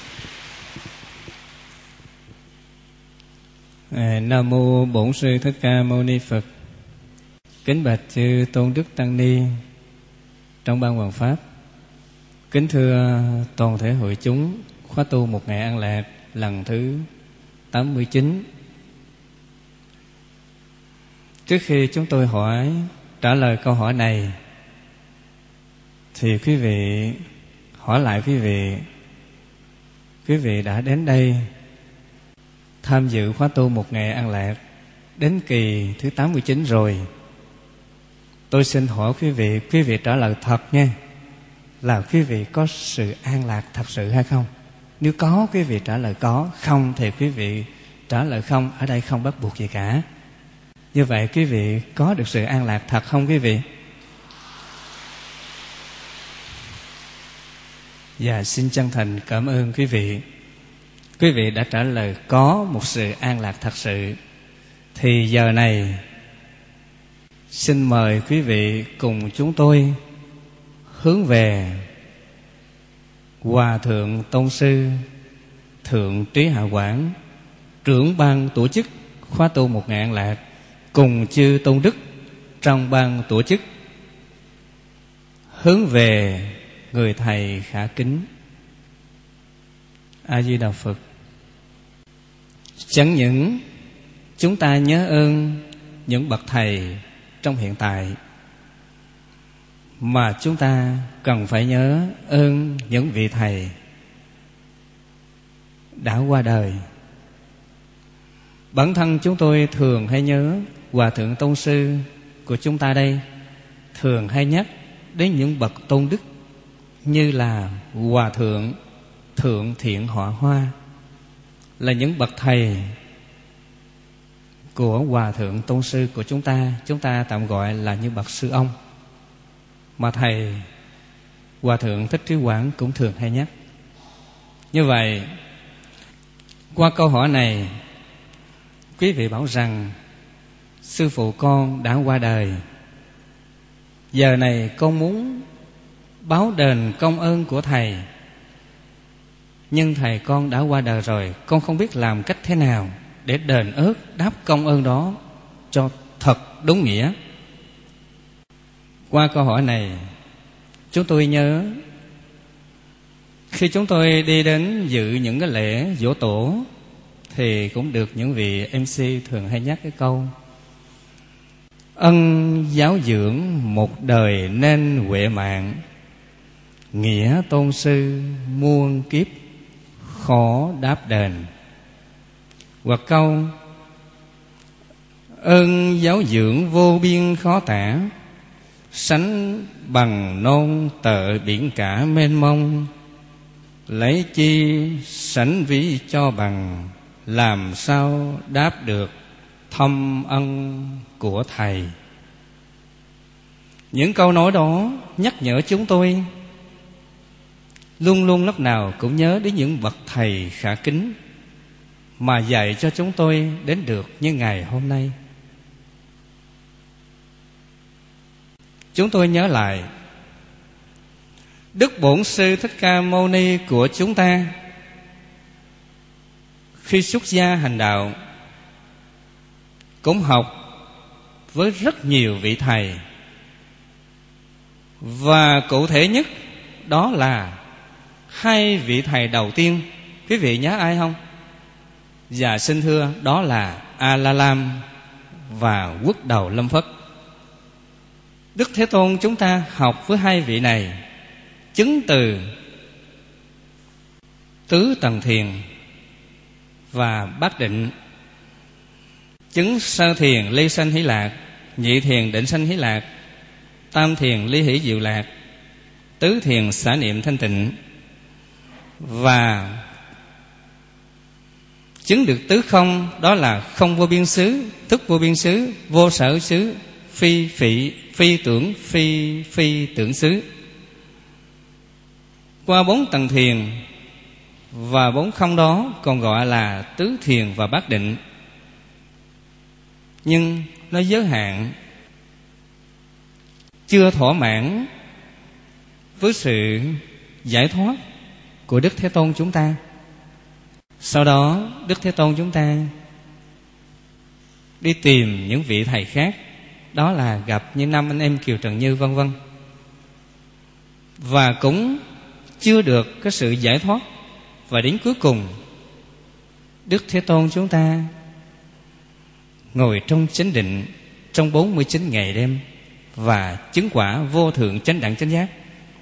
À, Nam mô Bổn Sư Thích Ca Mâu Ni Phật. Kính bạch chư Tôn Đức Tăng Ni trong ban Hoàng Pháp. Kính thưa toàn thể hội chúng khóa tu một ngày an lạc lần thứ tám mươi chín. Trước khi chúng tôi hỏi trả lời câu hỏi này thì quý vị hỏi lại quý vị, quý vị đã đến đây tham dự khóa tu một ngày an lạc đến kỳ thứ tám mươi chín rồi. Tôi xin hỏi quý vị, quý vị trả lời thật nha, là quý vị có sự an lạc thật sự hay không? Nếu có, quý vị trả lời có, không thì quý vị trả lời không. Ở đây không bắt buộc gì cả. Như vậy quý vị có được sự an lạc thật không quý vị? Và xin chân thành cảm ơn quý vị. Quý vị đã trả lời có một sự an lạc thật sự. Thì giờ này xin mời quý vị cùng chúng tôi hướng về Hòa Thượng Tôn Sư Thượng Trí Hạ Quảng, trưởng ban tổ chức khóa tu một ngày an lạc, cùng chư tôn đức trong ban tổ chức, hướng về người thầy khả kính. A Di Đà Phật. Chẳng những chúng ta nhớ ơn những bậc thầy trong hiện tại, mà chúng ta cần phải nhớ ơn những vị thầy đã qua đời. Bản thân chúng tôi thường hay nhớ Hòa Thượng Tôn Sư của chúng ta đây, thường hay nhắc đến những bậc tôn đức như là Hòa Thượng Thượng Thiện Họa Hoa, là những bậc thầy của Hòa Thượng Tôn Sư của chúng ta. Chúng ta tạm gọi là như bậc sư ông, mà thầy Hòa Thượng Thích Trí Quảng cũng thường hay nhắc. Như vậy, qua câu hỏi này, quý vị bảo rằng sư phụ con đã qua đời, giờ này con muốn báo đền công ơn của Thầy, nhưng Thầy con đã qua đời rồi, con không biết làm cách thế nào để đền ơn đáp công ơn đó cho thật đúng nghĩa. Qua câu hỏi này, chúng tôi nhớ khi chúng tôi đi đến dự những cái lễ giỗ tổ thì cũng được những vị em xê thường hay nhắc cái câu: ân giáo dưỡng một đời nên huệ mạng, nghĩa tôn sư muôn kiếp khó đáp đền. Hoặc câu: ơn giáo dưỡng vô biên khó tả, sánh bằng non tợ biển cả mênh mông, lấy chi sánh ví cho bằng, làm sao đáp được thâm ân của Thầy. Những câu nói đó nhắc nhở chúng tôi luôn luôn lúc nào cũng nhớ đến những bậc thầy khả kính mà dạy cho chúng tôi đến được như ngày hôm nay. Chúng tôi nhớ lại Đức Bổn Sư Thích Ca Mâu Ni của chúng ta khi xuất gia hành đạo cũng học với rất nhiều vị thầy, và cụ thể nhất đó là hai vị thầy đầu tiên. Quý vị nhớ ai không? Dạ xin thưa, đó là A La Lam và Quốc Đầu Lâm Phất. Đức Thế Tôn chúng ta học với hai vị này chứng từ tứ tầng thiền và bát định, chứng sơ thiền ly sanh hỷ lạc, nhị thiền định sanh hỷ lạc, tam thiền ly hỷ diệu lạc, tứ thiền xả niệm thanh tịnh, và chứng được tứ không, đó là không vô biên xứ, thức vô biên xứ, vô sở xứ, phi phị, phi tưởng, phi phi tưởng xứ. Qua bốn tầng thiền và bốn không đó còn gọi là tứ thiền và bát định, nhưng nó giới hạn, chưa thỏa mãn với sự giải thoát của Đức Thế Tôn chúng ta. Sau đó Đức Thế Tôn chúng ta đi tìm những vị thầy khác, đó là gặp như năm anh em Kiều Trần Như vân vân, và cũng chưa được cái sự giải thoát. Và đến cuối cùng Đức Thế Tôn chúng ta ngồi trong chánh định trong bốn mươi chín ngày đêm và chứng quả vô thượng chánh đẳng chánh giác.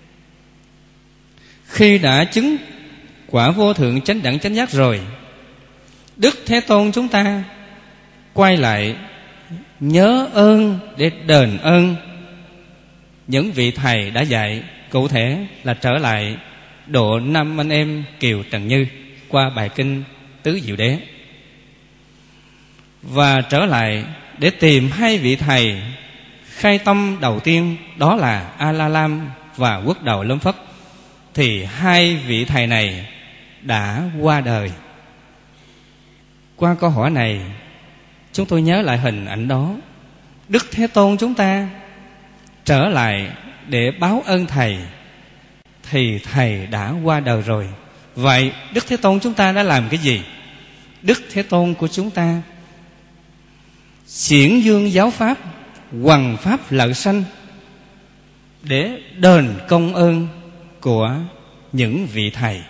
Khi đã chứng quả vô thượng chánh đẳng chánh giác rồi, Đức Thế Tôn chúng ta quay lại nhớ ơn để đền ơn những vị thầy đã dạy, cụ thể là trở lại độ năm anh em Kiều Trần Như qua bài kinh Tứ Diệu Đế, và trở lại để tìm hai vị thầy khai tâm đầu tiên, đó là A La Lam và Quốc Đầu Lâm Phất. Thì hai vị thầy này đã qua đời. Qua câu hỏi này, chúng tôi nhớ lại hình ảnh đó. Đức Thế Tôn chúng ta trở lại để báo ơn Thầy, thì Thầy đã qua đời rồi. Vậy Đức Thế Tôn chúng ta đã làm cái gì? Đức Thế Tôn của chúng ta xiển dương giáo pháp, hoằng pháp lợi sanh, để đền công ơn của những vị thầy.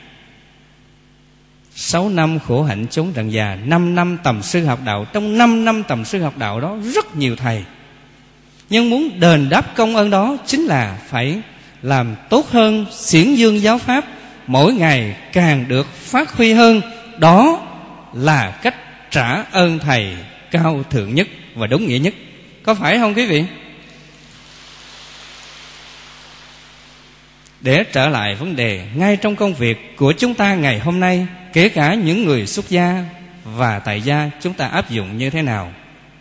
Sáu năm khổ hạnh chốn trần già, năm năm tầm sư học đạo. Trong năm năm tầm sư học đạo đó rất nhiều thầy, nhưng muốn đền đáp công ơn đó chính là phải làm tốt hơn xiển dương giáo pháp, mỗi ngày càng được phát huy hơn. Đó là cách trả ơn thầy cao thượng nhất và đúng nghĩa nhất. Có phải không quý vị? Để trở lại vấn đề, ngay trong công việc của chúng ta ngày hôm nay, kể cả những người xuất gia và tại gia, chúng ta áp dụng như thế nào?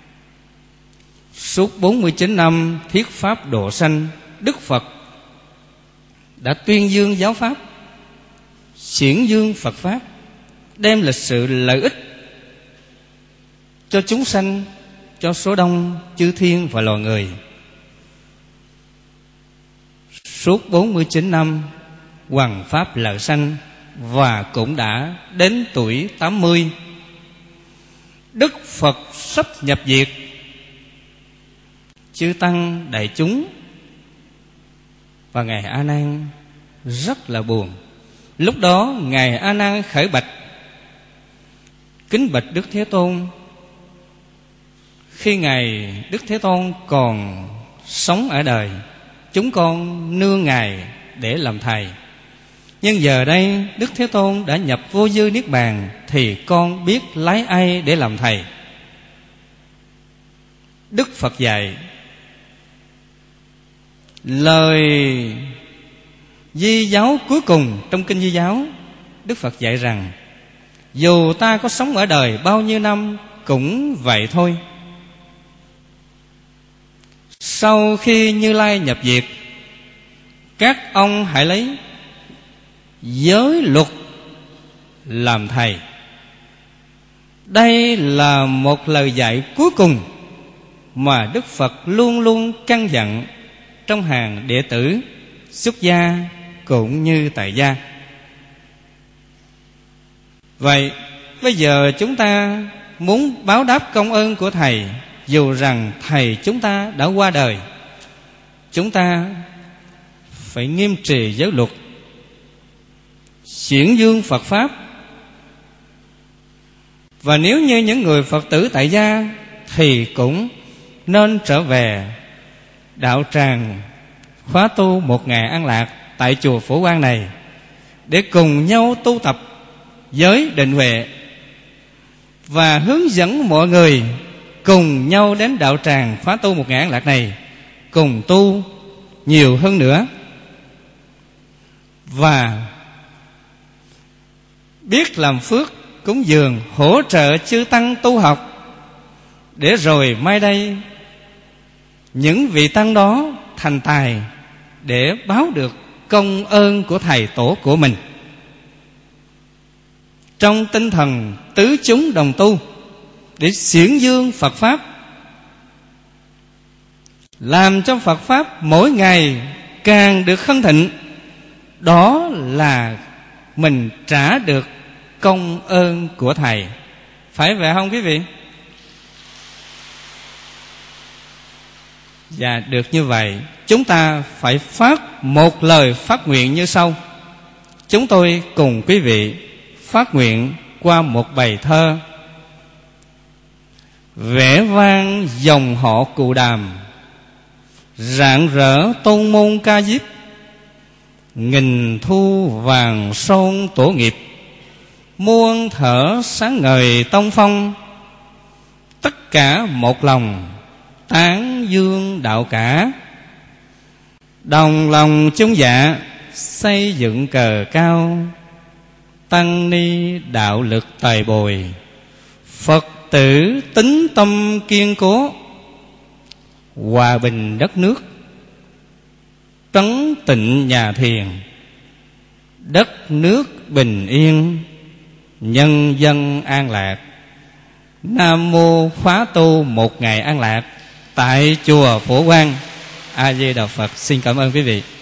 Suốt bốn mươi chín năm thuyết pháp độ sanh, Đức Phật đã tuyên dương giáo pháp, xiển dương Phật pháp, đem lịch sự lợi ích cho chúng sanh, cho số đông chư thiên và loài người. suốt bốn mươi chín năm hoằng pháp lợi sanh, và cũng đã đến tuổi tám mươi. Đức Phật sắp nhập diệt, chư tăng đại chúng và ngài A Nan rất là buồn. Lúc đó ngài A Nan khởi bạch: kính bạch Đức Thế Tôn, khi ngài Đức Thế Tôn còn sống ở đời, chúng con nương ngài để làm thầy. Nhưng giờ đây Đức Thế Tôn đã nhập vô dư niết bàn, thì con biết lấy ai để làm thầy? Đức Phật dạy lời Di giáo cuối cùng trong kinh Di giáo. Đức Phật dạy rằng dù ta có sống ở đời bao nhiêu năm cũng vậy thôi. Sau khi Như Lai nhập diệt, các ông hãy lấy giới luật làm thầy. Đây là một lời dạy cuối cùng mà Đức Phật luôn luôn căn dặn trong hàng đệ tử xuất gia cũng như tại gia. Vậy bây giờ chúng ta muốn báo đáp công ơn của thầy, dù rằng thầy chúng ta đã qua đời, chúng ta phải nghiêm trì giới luật, xiển dương Phật Pháp. Và nếu như những người Phật tử tại gia thì cũng nên trở về đạo tràng khóa tu một ngày an lạc tại chùa Phổ Quang này, để cùng nhau tu tập giới định huệ, và hướng dẫn mọi người cùng nhau đến đạo tràng khóa tu một ngày an lạc này, cùng tu nhiều hơn nữa, và biết làm phước cúng dường, hỗ trợ chư tăng tu học, để rồi mai đây những vị tăng đó thành tài để báo được công ơn của thầy tổ của mình. Trong tinh thần tứ chúng đồng tu, để xiển dương Phật Pháp, làm cho Phật Pháp mỗi ngày càng được hân thịnh. Đó là mình trả được công ơn của thầy. Phải vậy không quý vị? Và được như vậy, chúng ta phải phát một lời phát nguyện như sau. Chúng tôi cùng quý vị phát nguyện qua một bài thơ: vẽ vang dòng họ Cù Đàm, rạng rỡ tôn môn ca diếp, nghìn thu vàng son tổ nghiệp, muôn thở sáng ngời tông phong. Tất cả một lòng tán dương đạo cả, đồng lòng chung dạ xây dựng cờ cao. Tăng ni đạo lực tài bồi, Phật tử tín tâm kiên cố. Hòa bình đất nước, trấn tịnh nhà thiền, đất nước bình yên, nhân dân an lạc. Nam mô khóa tu một ngày an lạc tại chùa Phổ Quang. A Di Đà Phật. Xin cảm ơn quý vị.